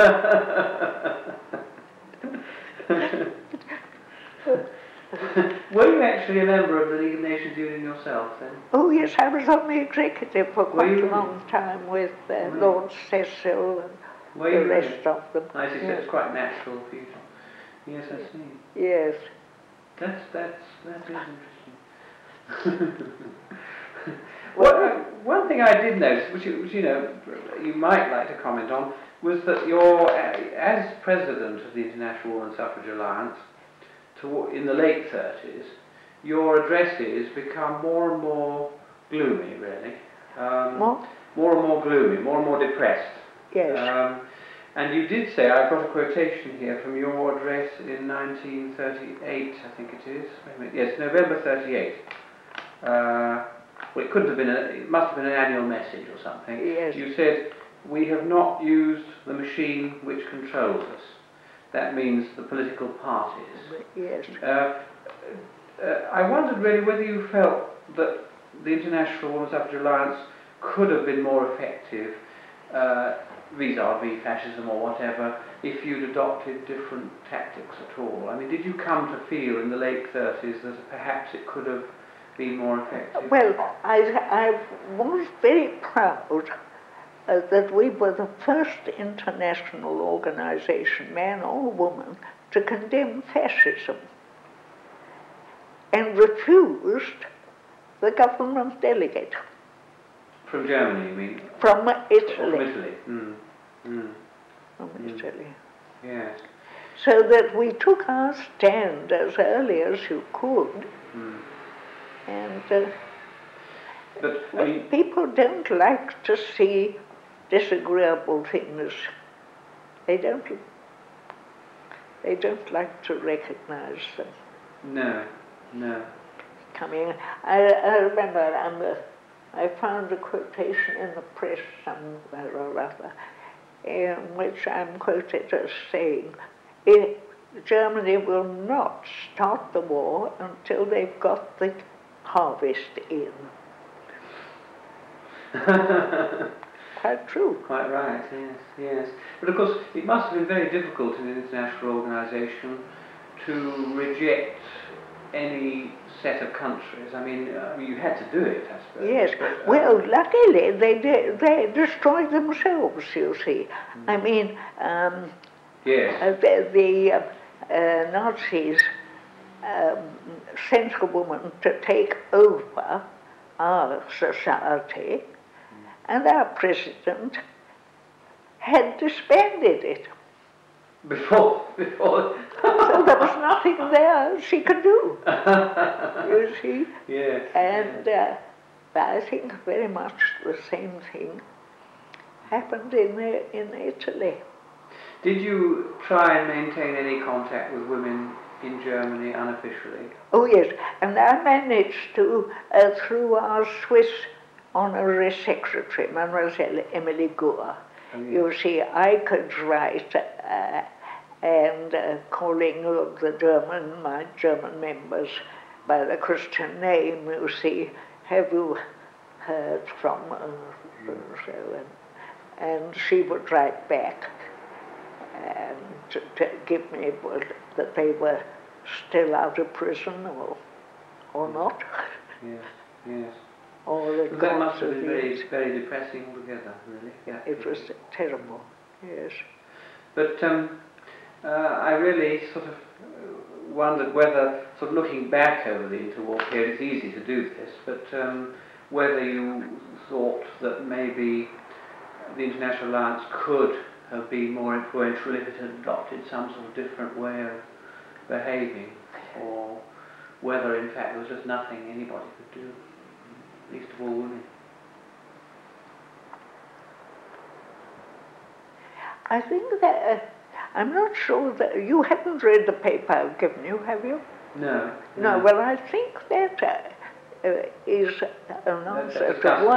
Were you actually a member of the League of Nations Union yourself then? Oh yes, I was on the executive for quite you a really? long time with Lord Cecil and Were the you really? rest of them. I see, so Yes. it's quite natural for you to... Yes, I see. Yes. That is interesting. Well, one thing I did notice, which you know you might like to comment on, was that as president of the International Women's Suffrage Alliance, in the late 30s, your addresses become more and more gloomy, really. More and more gloomy, more and more depressed. Yes. And you did say, I've got a quotation here from your address in 1938, I think it is. Wait a minute. Yes, November 38. Well, it couldn't have been, it must have been an annual message or something. Yes. You said, "We have not used the machine which controls us." That means the political parties. Yes. I wondered really whether you felt that the International Women's Suffrage Alliance could have been more effective vis-a-vis fascism or whatever, if you'd adopted different tactics at all. I mean, did you come to feel in the late 30s that perhaps it could have been more effective? Well, I was very proud that we were the first international organization, man or woman, to condemn fascism and refused the government delegate. From Germany, you mean? From Italy. From Italy. From Italy. Yes. So that we took our stand as early as you could. And but I mean, people don't like to see disagreeable things. They don't like to recognize them. No. Coming, I remember I found a quotation in the press somewhere or other in which I'm quoted as saying, Germany will not start the war until they've got the harvest in. Quite true. Quite right, yes, yes. But of course, it must have been very difficult in an international organisation to reject any set of countries. I mean, you had to do it, I suppose. Yes, but, well, luckily they destroyed themselves, you see. I mean, yes. the Nazis sent a woman to take over our society, and our president had disbanded it. Before. So there was nothing there she could do, you see. Yes. And I think very much the same thing happened in Italy. Did you try and maintain any contact with women in Germany unofficially? Oh yes, and I managed to, through our Swiss honorary secretary, Mademoiselle Emily Gour. Oh, yes. You see, I could write and calling my German members by the Christian name, you see, have you heard from so and she would write back and to give me that they were still out of prison or not. Yes, yes. Or the That must have gods been of very, these. very depressing altogether, really. Yeah. It was terrible, yes. But I really sort of wondered whether, sort of looking back over the interwar period, it's easy to do this, but whether you thought that maybe the International Alliance could have been more influential if it had adopted some sort of different way of behaving, or whether in fact there was just nothing anybody could do, least of all women. I think that, I'm not sure that, you haven't read the paper I've given you, have you? No. No, well I think that is an answer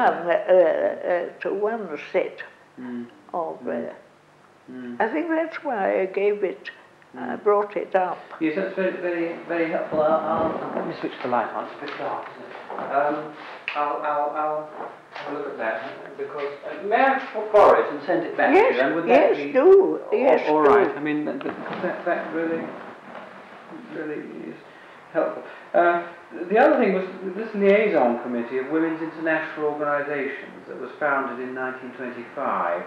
to one set of, I think that's why I gave it, I brought it up. Yes, that's very, very, very helpful. Let me switch the light on. It's a bit dark, isn't it? I'll have a look at that because may I borrow it and send it back to you? And would that be do. Yes, all do. right. I mean, that really is helpful. The other thing was this liaison committee of women's international organisations that was founded in 1925.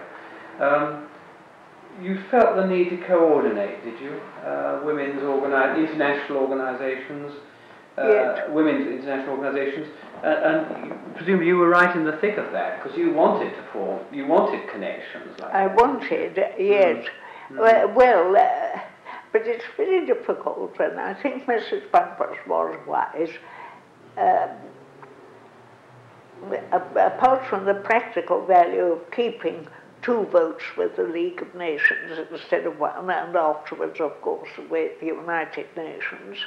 You felt the need to coordinate, did you? Women's international organisations, Yes. women's international organisations, and presumably you were right in the thick of that because you wanted to form, you wanted connections like I that. wanted, yes. Well, but it's very difficult, and I think Mrs. Bumpers was wise. Apart from the practical value of keeping 2 votes with the League of Nations instead of 1, and afterwards, of course, with the United Nations,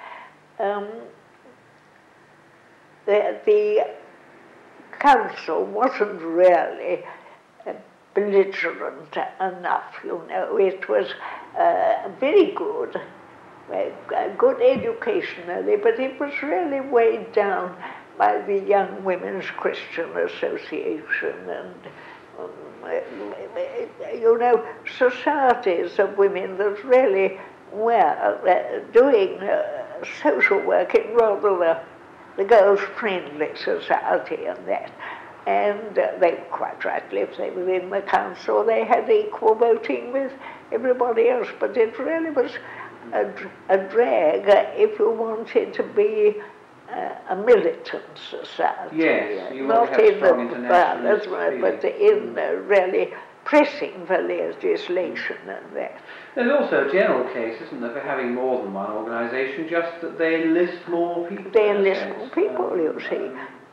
the Council wasn't really belligerent enough, you know. It was very good, good educationally, but it was really weighed down by the Young Women's Christian Association and you know, societies of women that really were doing social work in rather the girls-friendly society and that. And they were quite rightly, if they were in the council, they had equal voting with everybody else, but it really was a drag if you wanted to be a militant society. Yes, you not want to have in strong the internationalist but in really pressing for legislation and that. There's also a general case, isn't there, for having more than one organisation, just that they enlist more people. They enlist more people, you see.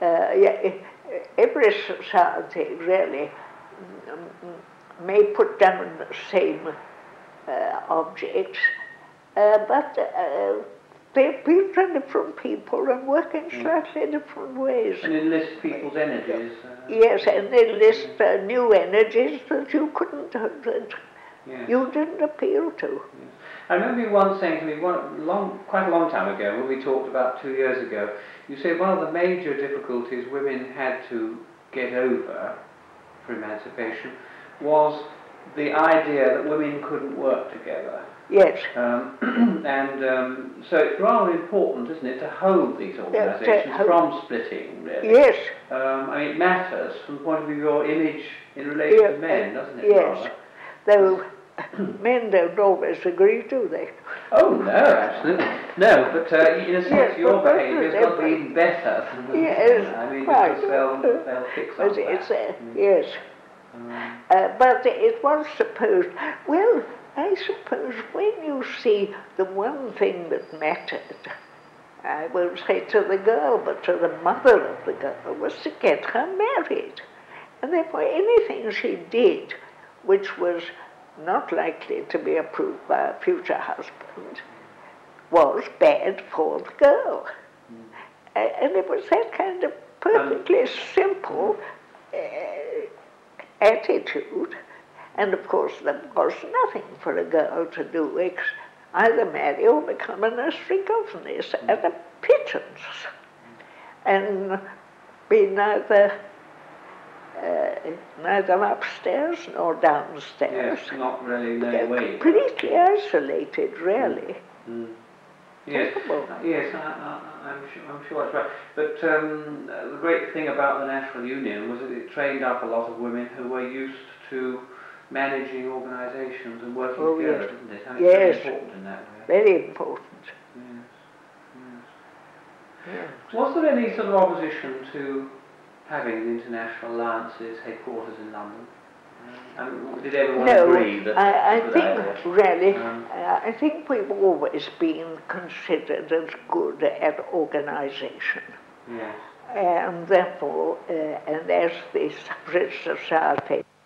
Every society really may put down the same objects, but they appeal to different people and work in slightly different ways. And enlist people's energies. Yes, and they list new energies that you couldn't, that Yes. you didn't appeal to. Yes. I remember you once saying to me, quite a long time ago, when we talked about 2 years ago, you said one of the major difficulties women had to get over for emancipation was the idea that women couldn't work together. Yes. So it's rather important, isn't it, to hold these organisations from splitting, really. Yes. I mean, it matters from the point of view of your image in relation to men, doesn't it? Yes. Rather? Though men don't always agree, do they? Oh, no, absolutely. No, but in a sense, Yes, your but behaviour has got to be even better. Yes, I mean, right. because they'll fix on But it's, that. yes. But it was supposed, well, I suppose when you see the one thing that mattered, I won't say to the girl, but to the mother of the girl, was to get her married. And therefore anything she did which was not likely to be approved by a future husband was bad for the girl. And it was that kind of perfectly simple attitude. And of course there was nothing for a girl to do either marry or become a nursery governess at a pittance, and be neither upstairs nor downstairs. Yes, not really no way. Completely isolated, really. Yes, yes, I'm sure that's right. But the great thing about the National Union was that it trained up a lot of women who were used to managing organisations and working together, didn't it? And yes. It's very important in that way. Very important. Yes. Was there any sort of opposition to having the International Alliance's headquarters in London? Did everyone agree that I think idea? really, I think we've always been considered as good at organisation. Yes. And therefore, and as the Suffrage Society